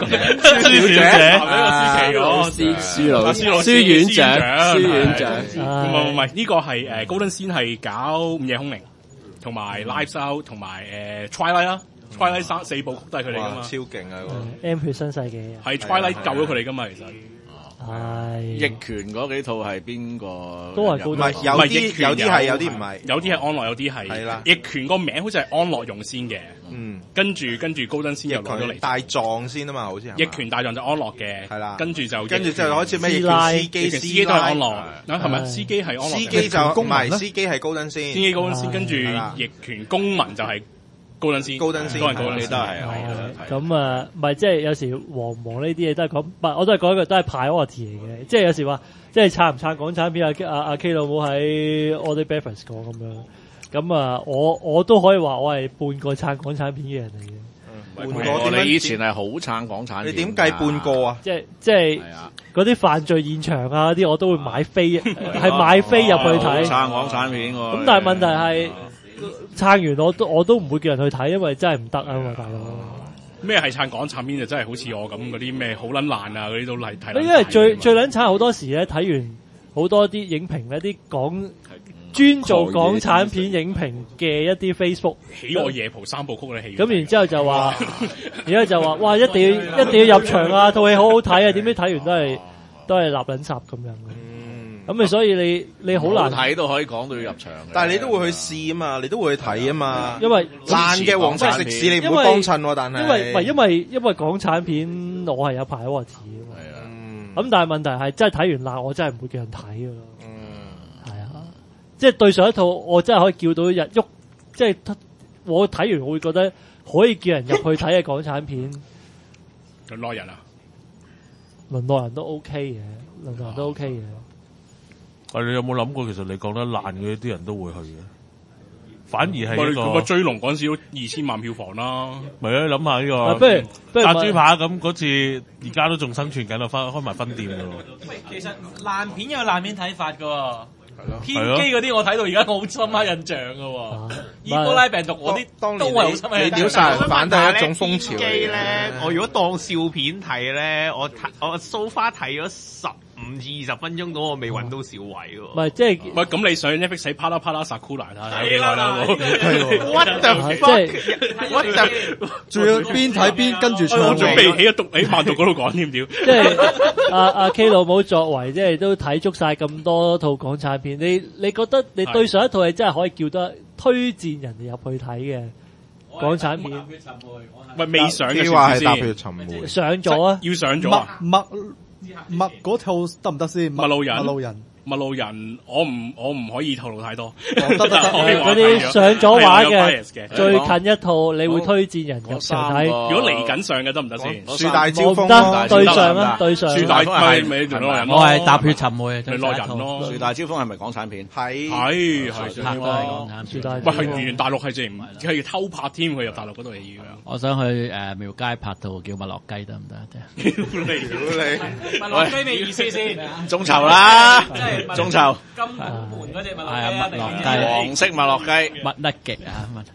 舒院長， 唔係呢個係高登先係搞午夜凶鈴，同埋 Live Show，同埋Twilight 啦，Twilight 4部曲都係佢哋噶嘛， 超勁啊 ！M 血新世紀係 Twilight 救咗佢哋噶嘛，其實。 係逆權嗰幾套係邊個？ 都係高登， 唔係有啲係，有啲唔係， 有啲係安樂，有啲係。係啦，逆權個名好似係安樂用先嘅，跟住高登先又攞咗嚟。 大狀先啊嘛，好似係。 逆權大狀就安樂嘅，係啦，跟住就好似咩逆權司機都係安樂，係咪？司機係安樂， 司機就唔係，司機係高登先， 司機高登先，跟住逆權公民就係。高登先，都係高登先，係咁啊，唔係即係有時黃呢啲嘢都係講，唔係我都係講一句都係 priority 嚟嘅，即係有時話即係撐唔撐港產片阿 K 老母喺 All Day Breakfast 講咁樣，咁啊我都可以話我係半個撐港產片嘅人嚟嘅。 半個你以前係好撐港產片， 你點計半個啊？ 即係嗰啲犯罪現場啊嗰啲我都會買飛，係買飛入去睇。 撐港產片喎。 咁但係問題係。撐完我都唔會叫人去睇，因為真係唔得啊嘛，大佬。 咩係撐港產片就真係好似我咁嗰啲咩好撚爛啊嗰啲都嚟睇。 因為最撚慘好多時咧睇完好多啲影評咧啲講專做港產片影評嘅一啲 Facebook， 喜愛夜蒲3部曲嘅戲。 咁然之後就話，而家就話哇一定要入場啊，套戲好好睇啊，點知睇完都係立撚插咁樣。咁所以你好難睇都可以講到要入場， 但係你都會去試啊嘛，你都會去睇啊嘛。 因為爛嘅黃色食肆你唔會幫襯喎，但係因為港產片我係有排我指啊嘛。係啊，咁但係問題係真係睇完爛，我真係唔會叫人睇㗎咯。係啊，即係對上一套我真係可以叫到日喐，即係我睇完我會覺得可以叫人入去睇嘅港產片。 輪內人啊， 輪內人都 OK 嘅，輪內人都 OK 嘅。 你有冇諗過？其實你講得爛嘅啲人都會去嘅，反而係一個追龍嗰陣時都2000萬票房啦。 咪啊，諗下呢個不如炸豬扒咁嗰次，而家都仲生存緊啊，開埋分店嘅喎。 喂，其實爛片有爛片睇法嘅喎。偏基嗰啲我睇到而家好深刻印象嘅喎，伊波拉病毒嗰啲都係好深刻印象。 你屌殺人犯都係一種風潮咧。我如果當笑片睇咧，我 so far 睇咗15至20分鐘到，我未揾到笑位喎。 唔係即係， 唔係咁你上 Netflix 睇啪啦啪啦 Sakura 睇幾耐啦 ？What the fuck？What the？ 仲要邊睇邊跟住唱。 我準備喺慢讀嗰度講添屌。 即係阿 K 老母作為即係都睇足晒咁多套港產片，你覺得你對上一套係真係可以叫得推薦人哋入去睇嘅港產片？ 喂，未上嘅先。話係踏血尋梅。 上咗啊！ 要上咗啊！ 麥嗰套得唔得先？ 麥路人，我唔可以透露太多。 嗰啲上咗畫嘅最近一套，你會推薦人入場睇？ 如果嚟緊上嘅得唔得先？ 樹大招風得對上啊，對上。 樹大係咪輪內人？ 我係踏血尋梅輪內人咯。 樹大招風係咪港產片？ 係拍都係港產片。 喂，係原大陸係淨係要偷拍添，佢入大陸嗰度嘢要。 我想去廟街拍套叫《麥樂雞》得唔得？ 屌你！ 麥樂雞咩意思先？ 眾籌啦，眾籌。 金門嗰隻麥樂雞係啊，麥樂雞， 黃色麥樂雞， 麥甩極啊！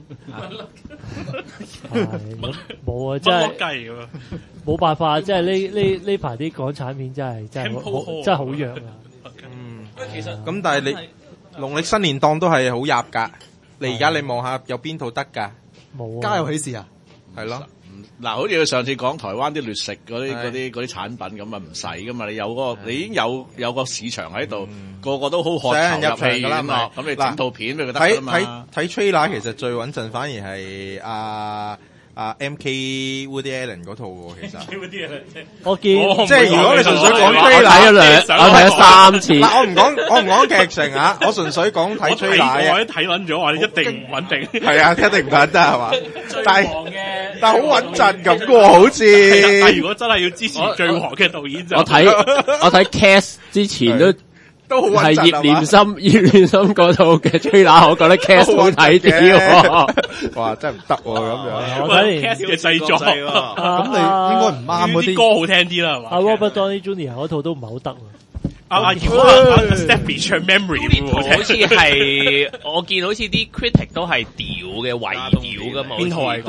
冇啊，真係冇辦法，即係呢排啲港產片真係好弱啊！ 其實咁，但係你農曆新年檔都係好入㗎。你而家你望下有邊套得㗎？ 冇啊！ 家有喜事啊！ 係咯。 嗱，好似佢上次講台灣啲劣食嗰啲產品咁啊，唔使噶嘛，你有嗰個，你已經有個市場喺度，個個都好渴求入戲㗎嘛，咁你整套片俾佢得㗎嘛。 睇 trailer 其實最穩陣，反而係MK Woody Allen 嗰套喎，其實。 我見即係如果你純粹講 trailer， 我睇咗3次。 嗱，我唔講劇情啊，我純粹講睇 trailer。 我睇撚咗，我一定唔穩定。 係啊，一定唔穩得係嘛？但係好穩陣咁嘅喎，好似。 但係如果真係要支持最黃嘅導演就我睇 Cast 之前都都好係葉念琛嗰套嘅吹拿，我覺得 cast 好睇啲喎。 哇，真係唔得喎咁樣。 我睇完 cast 嘅製作， 咁你應該唔啱嗰啲歌好聽啲啦，係嘛？ 阿 Robert Downey Jr. 嗰套都唔係好得喎。 阿 Stephy 唱 Memory 好似係我見好似啲 critic 都係屌嘅，圍屌噶嘛。 邊套係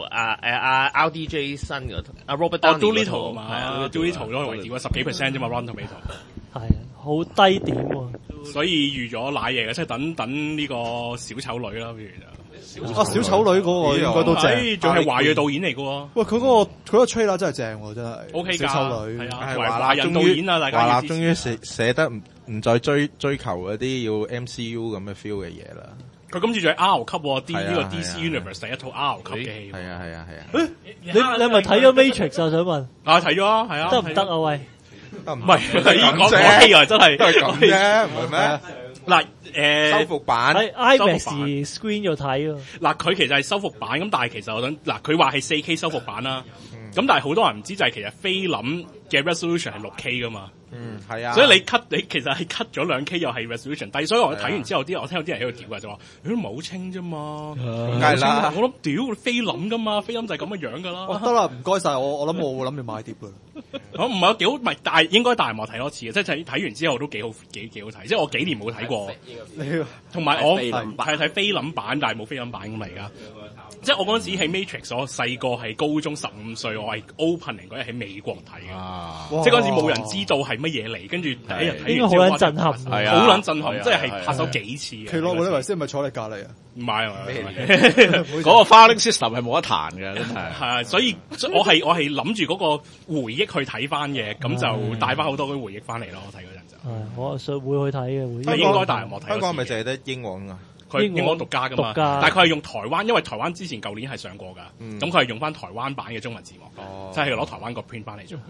RDJ 新嘅阿 Robert Downey Doolittle 嘛，Doolittle 都係圍屌啊，10%啫嘛 ，Rotten Tomato 係好低點喎。 所以預咗瀨嘢嘅，即係等呢個小丑女啦，不如就小丑女嗰個應該都正， 仲係華裔導演嚟嘅喎。 喂，佢個 trailer 真係正喎，真係 OK 小丑女係啊， 華人導演啊，大家華納終於寫得唔再追求嗰啲要 MCU 咁嘅 feel 嘅嘢啦。 佢今次仲係 R 級喎，呢個 DC Universe 第一套 R 級嘅戲。 係啊。 你係咪睇咗 Matrix 啊？想問啊，睇咗啊，係啊， 得唔得啊？喂， 唔係講戲啊，真係都係咁啫，唔係咩？ 嗱， 修復版喺 IMAX screen 度睇喎。 嗱，佢其實係修復版，咁但係其實我想，嗱，佢話係 4K 修復版啦，咁但係好多人唔知就係其實菲林嘅 resolution 係 6K 噶嘛。 係啊。 所以你其實係 cut 咗2K 又係 resolution 低，所以我睇完之後我聽有啲人喺度屌嘅就話，唔係好清啫嘛。 梗係啦， 我諗屌菲林噶嘛，菲林就係咁嘅樣噶啦。 得啦，唔該晒，我諗我會諗住買碟噶啦。 我唔係幾好，唔係應該大幕睇多次嘅，即係睇完之後都幾好睇，即係我幾年冇睇過。同埋我係睇菲林版，但係冇菲林版咁嚟噶。即係我嗰陣時喺 Matrix，我細個係高中15歲，我係 opening 嗰日喺美國睇嘅，即係嗰陣時冇人知道係乜嘢嚟，跟住第一日睇完之後， 好撚震撼， 好撚震撼，即係拍手幾次。 奇洛李維斯係咪坐你隔離啊？ 唔係， 嗰個 filing system 係冇得彈嘅，真係。 係啊，所以我係諗住嗰個回憶去睇翻嘅，咁就帶翻好多啲回憶翻嚟咯。我睇嗰陣就， 我想會去睇嘅。 係應該大幕睇。 香港係咪淨係得英皇啊？ 佢英皇獨家噶嘛，但係佢係用台灣，因為台灣之前舊年係上過㗎，咁佢係用翻台灣版嘅中文字幕，即係攞台灣個 print 翻嚟做。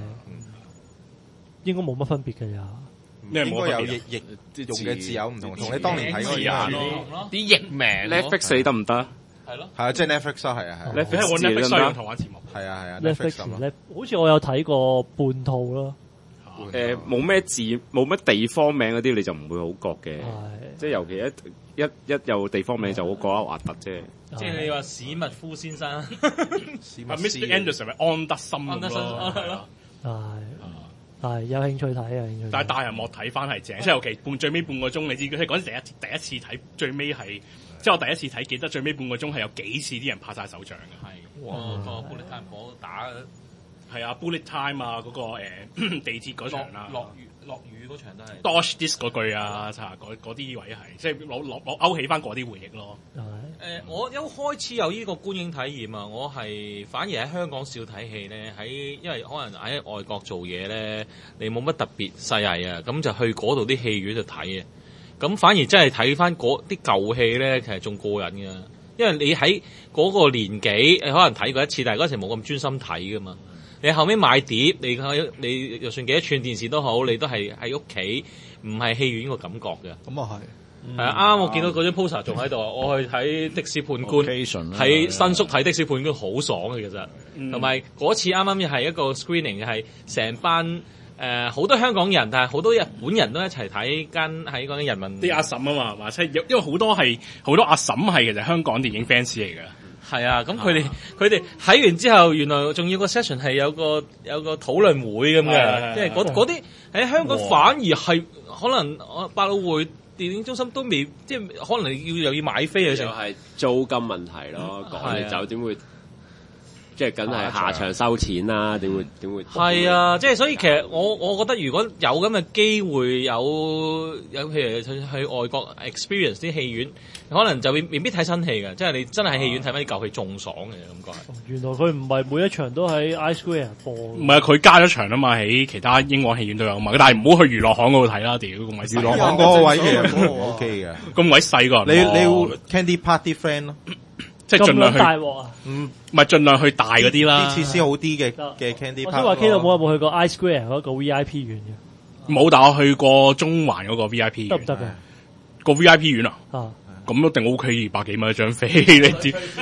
應該冇乜分別嘅呀。 應該有譯用嘅字有唔同，同你當年睇嗰個字咯，啲譯名 Netflix 得唔得？ 係咯， 係啊，即係 Netflix 係啊 ，Netflix 用台灣字幕， 係啊 ，Netflix 好似我有睇過半套咯。 冇咩字，冇乜地方名嗰啲，你就唔會好覺嘅。即係尤其一有地方名就好覺得核突啫。 即係你話史密夫先生 ，Mr. Anderson 咪安德森咯。 係有興趣睇啊！ 但係大人幕睇翻係正，即係尤其最尾半個鐘，你知即係嗰陣時第一次睇，最尾係即係我第一次睇，記得最尾半個鐘係有幾次啲人拍晒手掌嘅。 係，個 bullet time 火打。 係啊 ，bullet time 啊，嗰個地鐵嗰場啦， 落雨嗰場都係 Dodge this 嗰句啊，嗰啲位係即係攞勾起翻嗰啲回憶咯。 我一開始有呢個觀影體驗啊，我係反而喺香港少睇戲咧，因為可能喺外國做嘢咧，你冇乜特別細藝啊，咁就去嗰度啲戲院度睇嘅，咁反而真係睇翻嗰啲舊戲咧，其實仲過癮㗎，因為你喺嗰個年紀，可能睇過一次，但係嗰時冇咁專心睇噶嘛。你後尾買碟，你就算幾多寸電視都好，你都係喺屋企，唔係戲院個感覺嘅。 咁啊係啊！啱我見到嗰張 poster 仲喺度，我去睇的士判官，喺新宿睇的士判官好爽嘅其實，同埋嗰次啱啱係一個 screening 係成班好多香港人，但係好多日本人都一齊睇喺嗰啲人民啲阿嬸啊嘛，即係因為好多阿嬸係其實香港電影 fans 嚟嘅。 係啊，咁佢哋睇完之後，原來仲要個 session 係有個討論會咁嘅，即係嗰啲喺香港反而係可能百老匯電影中心都未，即係可能又要買飛嘅時候， 就係租金問題咯。講你酒點會，即係梗係下場收錢啦，點會？ 係啊，即係所以其實我覺得如果有咁嘅機會，有譬如去外國 experience 啲戲院，可能就未必睇新戲嘅，即係你真係喺戲院睇翻啲舊戲仲爽嘅感覺。 原來佢唔係每一場都喺 iSquare 播。唔係佢加咗場啊嘛，喺其他英皇戲院都有嘛，但係唔好去娛樂巷嗰度睇啦，屌咁鬼細。娛樂巷嗰個位其實都 OK 嘅， 咁鬼細個。 你要 Candy Party Friend 咯。 即係盡量去大鑊啊！ 唔係盡量去大嗰啲啦， 啲設施好啲嘅 Candy Party。 我想話 K 老母有冇去過 iSquare 嗰個 VIP 院嘅？ 冇，但我去過中環嗰個 VIP 得唔得嘅？ 個 VIP 院啊？咁一定 OK，200幾蚊一張飛，你知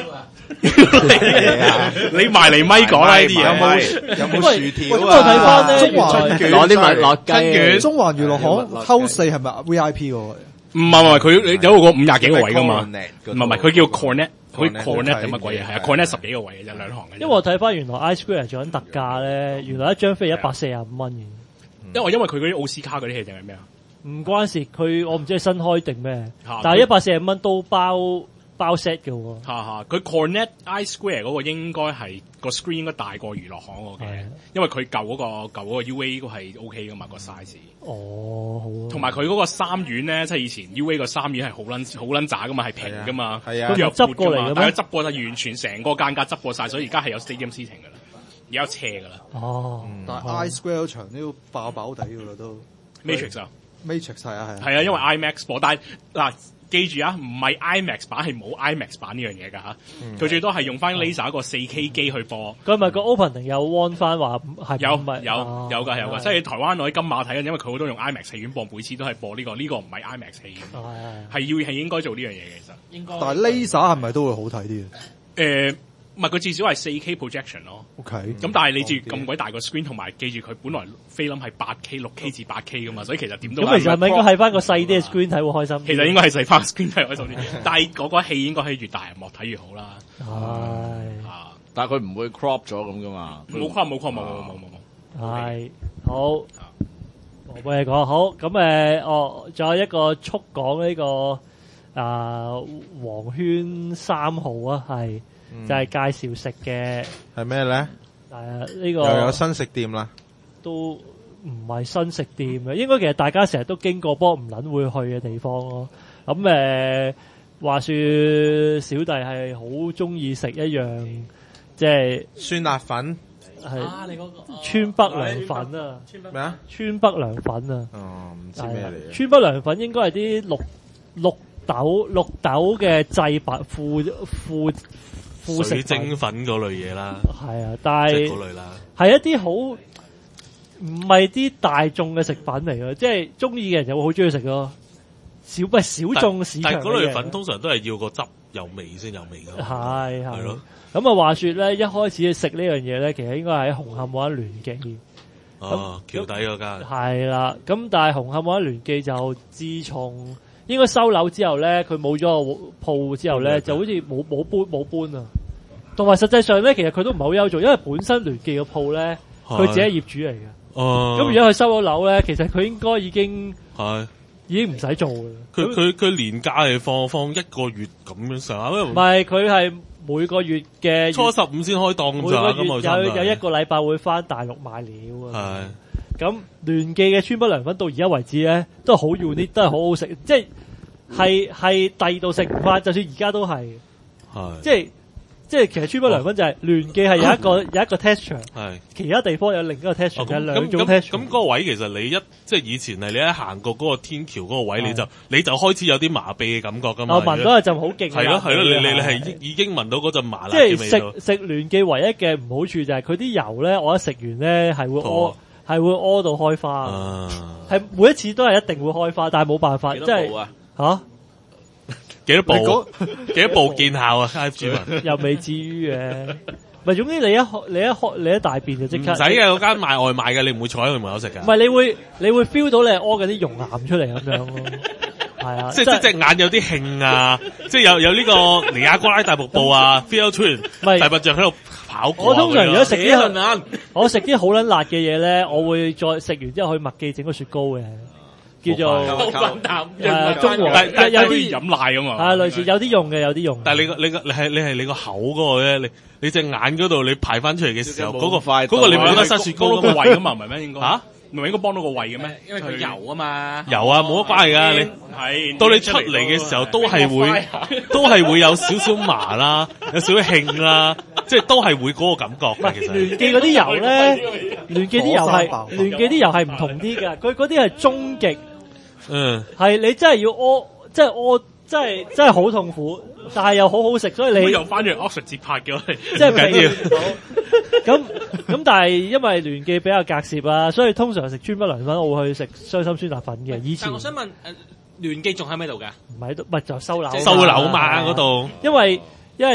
你埋嚟咪講啦呢啲嘢， 有冇薯條啊？睇翻咧，中環攞啲麥樂雞， 中環娛樂行 House 4係咪 VIP 喎？ 唔係，佢有個50幾個位噶嘛，唔係，佢叫 Cornet， 佢 Cornet 定乜鬼嘢？係啊 ，Cornet 10幾個位嘅啫，兩行嘅。 因為我睇翻原來 iSquare 做緊特價咧，原來一張飛145蚊嘅。 因為佢嗰啲奧斯卡嗰啲戲定係咩啊？ 唔關事，我唔知係新開定咩，但係145蚊都包 set 嘅喎。 佢 Cornet iSquare 嗰個應該係個 screen 應該大過娛樂行嗰個嘅，因為佢舊嗰個 UA 都係 OK 噶嘛個 size。 哦，好。 同埋佢嗰個三院咧，即係以前 UA 個三院係好撚渣噶嘛，係平噶嘛， 係啊， 跟住又執過嚟嘅咩？ 但係執過晒，完全成個間隔執過晒，所以而家係有 stadium seating 噶啦，而家有斜噶啦。 哦，但係 iSquare 嗰場都要爆爆地噶啦都。 Matrix 啊 ，Matrix 係啊， 因為 IMAX 播，但係嗱。記住啊，唔係 IMAX 版，係冇 IMAX 版呢樣嘢㗎嚇。佢最多係用翻 laser 一個4K 機去播。 佢咪個 opening 有 warn 翻話係有㗎，即係台灣我喺金馬睇緊，因為佢好多用 IMAX 戲院播，每次都係播呢個唔係 IMAX 戲院，係應該做呢樣嘢嘅其實。應該。但係 laser 係咪都會好睇啲嘅？ 唔係佢至少係 4K projection 咯。 OK。 咁但係你知咁鬼大個 screen，同埋記住佢本來菲林係8K、6K 至8K 噶嘛，所以其實點都咁其實係咪應該係翻個細啲嘅 screen 睇會開心？ 其實應該係細翻 screen 睇開心啲，但係嗰個戲應該係越大銀幕睇越好啦。 但係佢唔會 crop 咗咁噶嘛？ 冇 crop。 係好，我幫你講好。咁仲有一個速講呢個黃圈3號啊，係。就係介紹食嘅係咩咧？ 呢個又有新食店啦， 都唔係新食店嘅，應該其實大家成日都經過，不過唔撚會去嘅地方咯。咁話說小弟係好中意食一樣，即係酸辣粉， 係你嗰個川北涼粉啊？ 咩啊？ 川北涼粉啊？ 唔知咩嚟嘅？ 川北涼粉應該係啲綠豆嘅製品副食水蒸粉嗰類嘢啦， 係啊，但係嗰類啦， 係一啲好唔係啲大眾嘅食品嚟嘅，即係中意嘅人就會好中意食咯。小眾市場， 但係嗰類粉通常都係要個汁有味先有味㗎。 係咯。 咁啊，話說咧，一開始食呢樣嘢咧，其實應該喺紅磡嗰間聯記。 橋底嗰間。係啦，咁但係紅磡嗰間聯記就自從應該收樓之後咧，佢冇咗個鋪之後咧，就好似冇搬啊。同埋實際上咧，其實佢都唔係好優做，因為本身聯記個鋪咧，佢自己係業主嚟嘅。咁如果佢收咗樓咧，其實佢應該已經唔使做嘅。 佢年假係放1個月咁樣上下， 唔係佢係每個月嘅初15先開檔咁上下， 有一個禮拜會翻大陸買料啊。咁聯記嘅川北涼粉到而家為止咧，都係好 unique，都係好好食，即係第二度食唔翻，就算而家都係，即係其實川北涼粉就係聯記係有一個 texture，其他地方有另一個 texture，有兩種 texture。 咁嗰個位其實你即係以前係你一行過嗰個天橋嗰個位，你就開始有啲麻痹嘅感覺㗎嘛。 我聞到一陣好勁。 係咯，你係已經聞到嗰陣麻辣嘅味道。即係食聯記唯一嘅唔好處就係佢啲油咧，我一食完咧係會屙到開花，係每一次都係一定會開花，但係冇辦法，即係嚇幾多部見效啊 ？IFG 文又未至於嘅，咪總之你一大便就即刻。 唔使嘅，嗰間賣外賣嘅，你唔會坐喺佢門口食㗎。 唔係你會 feel 到你係屙緊啲熔岩出嚟咁樣咯，係啊，即係隻眼有啲興啊，即係有呢個尼亞哥拉大瀑布啊 ，Feel Twin 大笨象喺度。 我通常如果食啲好撚辣嘅嘢咧，我會再食完之後去麥記整個雪糕嘅，叫做中和，有啲飲奶咁嘛。 係類似有啲用嘅。 但係你係你個口嗰個咧，你隻眼嗰度你排翻出嚟嘅時候，嗰個你唔覺得塞雪糕個胃噶嘛？唔係咩應該嚇？唔係應該幫到個胃嘅咩？因為佢油啊嘛。 油啊，冇乜關係㗎。你係到你出嚟嘅時候，都係會有少少麻啦，有少少興啦，即係都係會嗰個感覺嘅。其實聯記嗰啲油咧，聯記啲油係唔同啲㗎。佢嗰啲係終極，係你真係要屙，即係屙。真係好痛苦，但係又好好食，所以你又翻咗 Oxford 節拍嘅， 即係唔緊要。咁，但係因為聯記比較隔涉啊，所以通常食川北涼粉，我會去食傷心酸辣粉嘅。以前， 但我想問聯記仲喺咪度㗎？ 唔喺度，咪就收樓嘛嗰度。 因為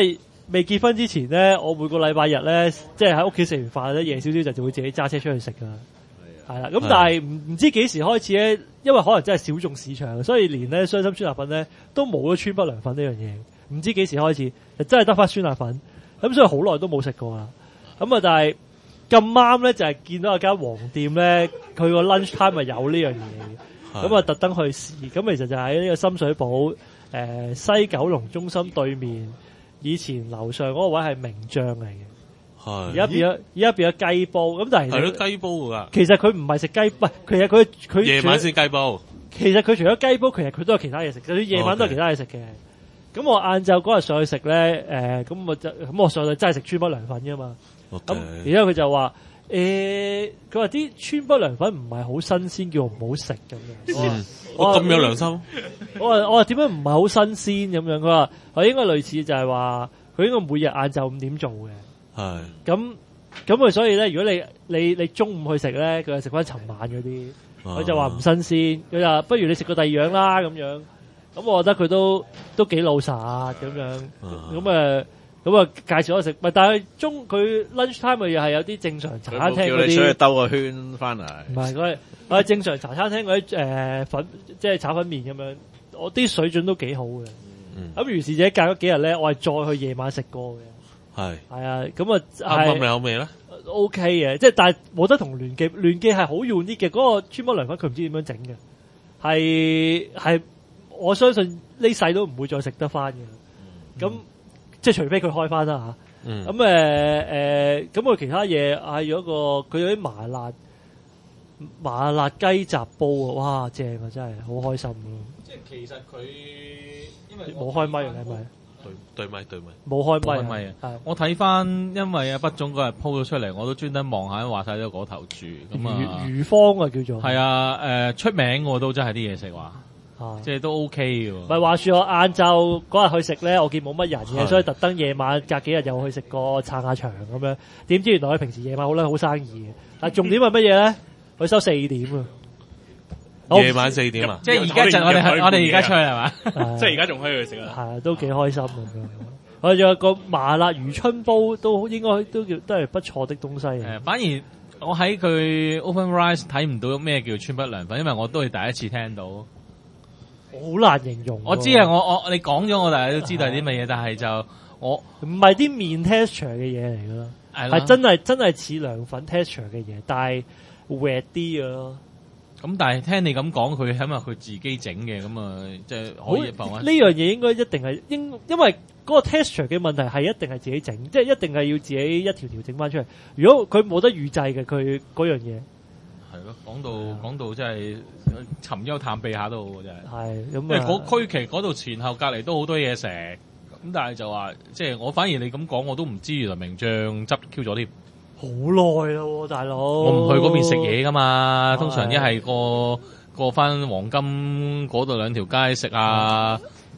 未結婚之前咧，我每個禮拜日咧，即係喺屋企食完飯咧，夜少少就會自己揸車出去食噶。係啦，咁但係唔知幾時開始咧，因為可能真係小眾市場，所以連咧雙心酸辣粉咧都冇咗川北涼粉呢樣嘢。唔知幾時開始，就真係得翻酸辣粉。咁所以好耐都冇食過啦。咁啊，但係咁啱咧，就係見到有間黃店咧，佢個 lunch time 咪有呢樣嘢嘅。咁啊，特登去試。咁其實就喺呢個深水埗西九龍中心對面，以前樓上嗰個位係名將嚟嘅。而家變咗雞煲，咁但係係咯雞煲㗎。 其實佢唔係食雞，唔係其實佢夜晚先雞煲。 其實佢除咗雞煲，其實佢都有其他嘢食，就算夜晚都有其他嘢食嘅。咁我晏晝嗰日上去食咧，咁我上去真係食川北涼粉㗎嘛。咁然之後佢就話佢話啲川北涼粉唔係好新鮮，叫我唔好食咁樣。 我咁有良心。 我話點解唔係好新鮮咁樣？佢話我應該類似就係話佢應該每日晏晝5點做嘅。係咁啊，所以咧，如果你中午去食咧，佢就食翻尋晚嗰啲，佢就話唔新鮮，佢就不如你食個第二樣啦咁樣。咁我覺得佢都幾老實咁樣。咁啊介紹我食，但係佢 lunch time 咪又係有啲正常茶餐廳嗰啲。叫你出去兜個圈翻嚟。唔係佢正常茶餐廳嗰啲粉，即係炒粉麵咁樣，我啲水準都幾好嘅。咁如是者隔咗幾日咧，我係再去夜晚食過嘅。係啊，咁啊啱你口味咧 ？OK 嘅，即係但係冇得同聯記係好用啲嘅。嗰個川北涼粉佢唔知點樣整嘅，係我相信呢世都唔會再食得翻嘅。咁即係除非佢開翻啦嚇。咁咁佢其他嘢嗌咗個佢有啲麻辣雞雜煲啊，哇正啊，真係好開心咯！ 即係其實佢因為冇開咪係咪？ 對咪冇開咪啊！我睇翻，因為阿畢總嗰日 po 咗出嚟，我都專登望下，話晒咗嗰頭住咁啊。魚方啊叫做係啊，出名我都真係啲嘢食話，即係都 OK 嘅。 唔係話説我晏晝嗰日去食咧，我見冇乜人嘅，所以特登夜晚隔幾日又去食過撐下場咁樣。點知原來佢平時夜晚好生意嘅，但係重點係乜嘢咧？佢收4點啊！ 夜晚4點啊！ 即係而家就我哋而家出去係嘛？ 即係而家仲可以去食啊！ 係都幾開心咁樣。我仲有個麻辣魚春煲都應該都係不錯的東西。 反而我喺佢 OpenRice 睇唔到咩叫川北涼粉，因為我都係第一次聽到。 好難形容。 我知啊，你講咗我大家都知道係啲乜嘢，但係就我唔係啲麵 texture 嘅嘢嚟㗎啦，係真係似涼粉 texture 嘅嘢，但係 wet 啲㗎咯。 咁但係聽你咁講，佢係咪佢自己整嘅？咁啊，即係可以放。 呢樣嘢應該一定係因為嗰個 texture 嘅問題係一定係自己整，即係一定係要自己一條條整翻出嚟。如果佢冇得預製嘅，佢嗰樣嘢係咯。講到真係尋幽探秘下都好真係。係咁。因為嗰區期嗰度前後隔離都好多嘢食，咁但係就話即係我反而你咁講，我都唔知原來名將執 Q 咗添。 好耐啦，大佬！ 我唔去嗰邊食嘢噶嘛，通常一係過翻黃金嗰度兩條街食啊，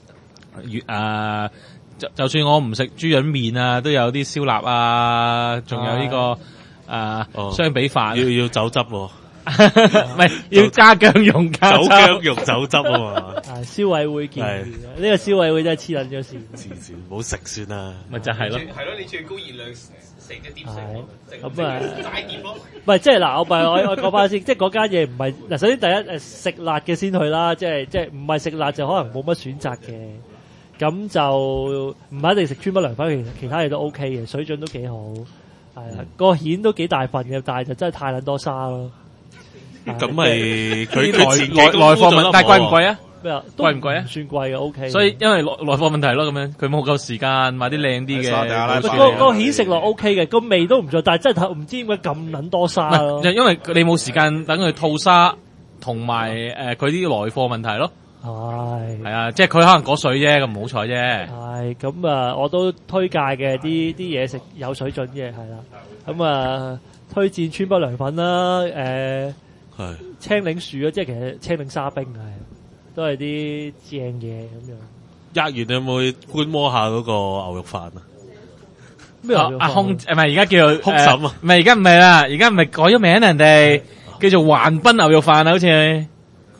就算我唔食豬膶麵啊，都有啲燒臘啊，仲有呢個雙比飯， 要酒汁喎， 唔係要加薑蓉加酒薑蓉酒汁啊嘛。 消委會建議呢個消委會真係黐撚咗線， 唔好食算啦。 咪就係咯， 係咯，你最高熱量。成隻碟食， 咁啊，唔係即係嗱，我講翻先，即係嗰間嘢唔係嗱，首先第一食辣嘅先去啦，即係唔係食辣就可能冇乜選擇嘅，咁就唔係一定食川北涼粉，其他嘢都 OK 嘅，水準都幾好，係啦，個蜆都幾大份嘅，但係就真係太撚多沙咯。 咁咪佢內貨問，但係貴唔貴啊？ 咩啊？ 貴唔貴啊？ 算貴嘅 OK。 所以因為內貨問題咯，咁樣佢冇夠時間買啲靚啲嘅。 個蜆食落 OK 嘅，個味都唔錯，但係真係唔知點解咁撚多沙咯。 因為你冇時間等佢吐沙，同埋佢啲內貨問題咯。係啊，即係佢可能嗰水啫，咁唔好彩啫。係咁啊，我都推介嘅啲嘢食有水準嘅，係啦。咁啊，推薦川北涼粉啦，係青檸樹啊，即係其實青檸沙冰係。都係啲正嘢咁樣。 壓完你有冇觀摩下嗰個牛肉飯啊？ 咩牛肉飯？ 阿空唔係而家叫做空嬸啊？ 唔係而家唔係啦，而家唔係改咗名人哋叫做橫濱牛肉飯啊，好似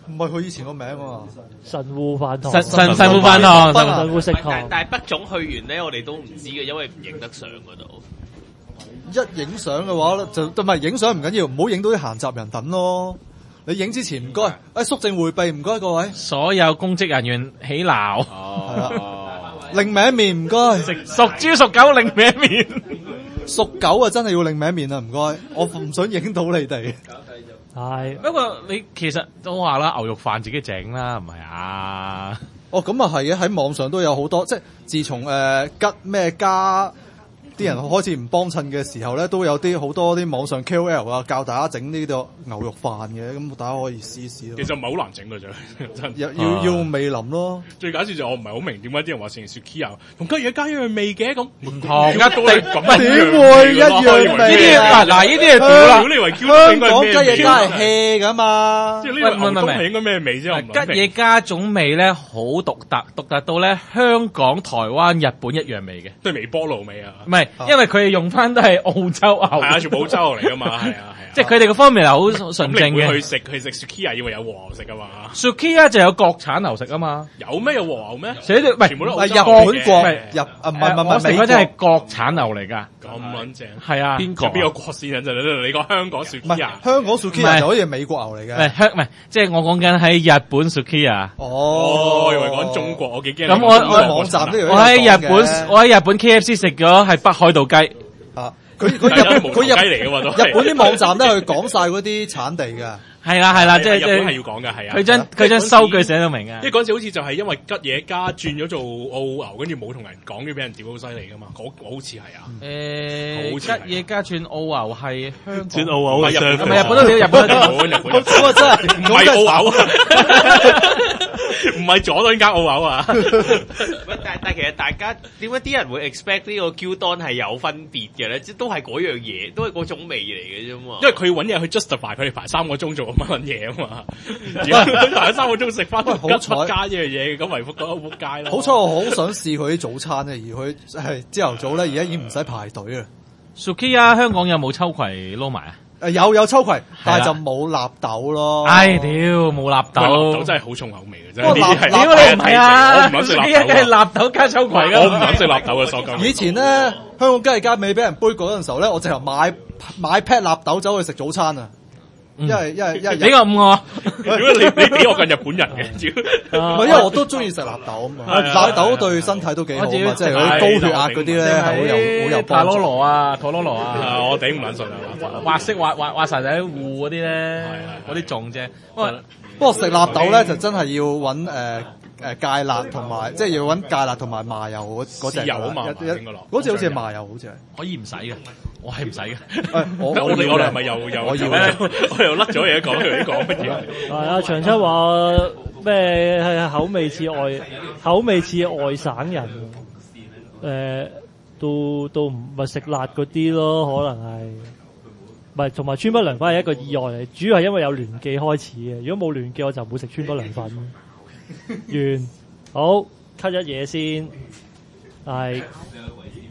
唔係佢以前個名啊， 神戶飯堂， 神戶飯堂， 神戶食堂。 但係北總去完咧，我哋都唔知嘅，因為唔影得相嗰度。 一影相嘅話咧，就唔係影相唔緊要，唔好影到啲閒雜人等咯。你影之前唔該，肅靜迴避，唔該各位。 所有公職人員起鬧。 係啦，另名面唔該。 屬豬屬狗另名面。 屬狗啊，真係要另名面啊，唔該。我唔想影到你哋。 係， 不過你其實都話啦，牛肉飯自己整啦，唔係啊？ 哦，咁啊係嘅，喺網上都有好多，即係自從吉咩加啲人開始唔幫襯嘅時候咧，都有啲好多啲網上 KOL 啊，教大家整呢個牛肉飯嘅，咁大家可以試試咯。 其實唔係好難整㗎啫， 要味淋咯。 最搞笑就我唔係好明點解啲人話成 Sukiya 同吉野家一樣味嘅咁， 唔同一定點會一樣味啊？ 嗱，呢啲係屌啦！ 你以為香港吉野家係 hea 噶嘛？ 即係呢個牛東係應該咩味啫？ 吉野家種味咧好獨特到咧香港、台灣、日本一樣味嘅， 都係微波爐味啊！ 唔係，因為佢哋用翻都係澳洲牛， 係啊，全部澳洲牛嚟噶嘛，係啊， 即係佢哋個方面係好純正嘅。 去食 Sukiya 以為有和牛食噶嘛 ？Sukiya 就有國產牛食啊嘛。 有咩有和牛咩？ 寫住唔係全部都日本國唔係美國，嗰啲係國產牛嚟㗎。 咁撚正係啊！ 邊個國先啊？就你講香港 Sukiya， 香港 Sukiya 就好似美國牛嚟嘅。 唔係，即係我講緊喺日本 Sukiya。 哦， 我以為講中國，我幾驚。 咁我網站都有。 我喺日本 KFC 食咗係北海道雞。 啊！佢日本啲網站咧，佢講晒嗰啲產地㗎。 係啦，即係日本係要講嘅，係啊。 佢將收據寫到明嘅。 因為嗰陣時好似就係因為吉野家轉咗做澳牛，跟住冇同人講，跟住俾人屌好犀利㗎嘛。我好似係啊。 吉野家轉澳牛係香港。 轉澳牛係日本都屌，日本都屌。 咁啊真係唔係澳牛啊！唔係佐敦間澳牛啊！ 但其實大家點解啲人會 expect 呢個 Gyudon 係有分別嘅咧？即都係嗰樣嘢，都係嗰種味嚟嘅啫嘛。 因為佢揾嘢去 justify 佢哋排3個鐘做乜嘢啊嘛。而家排3個鐘食翻好出街呢樣嘢，咁咪覺得撲街咯。 好彩我好想試佢啲早餐咧，而佢係朝頭早咧，而家已經唔使排隊啊。 Sukiya 香港有冇秋葵撈埋啊？ 有秋葵，但係就冇納豆咯。 唉，屌冇納豆， 納豆真係好重口味嘅真係。 屌你唔係啊！ 我唔諗食納豆， 係納豆加秋葵㗎。 我唔諗食納豆嘅所講。 以前咧，香港吉野家未俾人杯嗰陣時候咧，我直頭買 pack 納豆走去食早餐啊！因為俾個5我。 如果你比我更日本人嘅， 唔係因為我都中意食納豆啊嘛。納豆對身體都幾好啊，即係嗰啲高血壓嗰啲咧係好有幫助。 陀螺啊， 我頂唔撚順啊！ 滑色滑晒喺護嗰啲咧，嗰啲重啫。 不過食納豆咧就真係要揾芥辣同埋，即係要揾芥辣同埋麻油嗰隻油啊嘛， 嗰隻好似係麻油，好似係可以唔使嘅，我係唔使嘅。 我哋係咪又我又甩咗嘢講？佢講乜嘢？ 係啊，長秋話咩係口味似外省人，都唔係食辣嗰啲咯，可能係。唔係，同埋川北涼粉係一個意外嚟，主要係因為有聯記開始嘅。如果冇聯記，我就唔會食川北涼粉。完，好 cut 一嘢先，係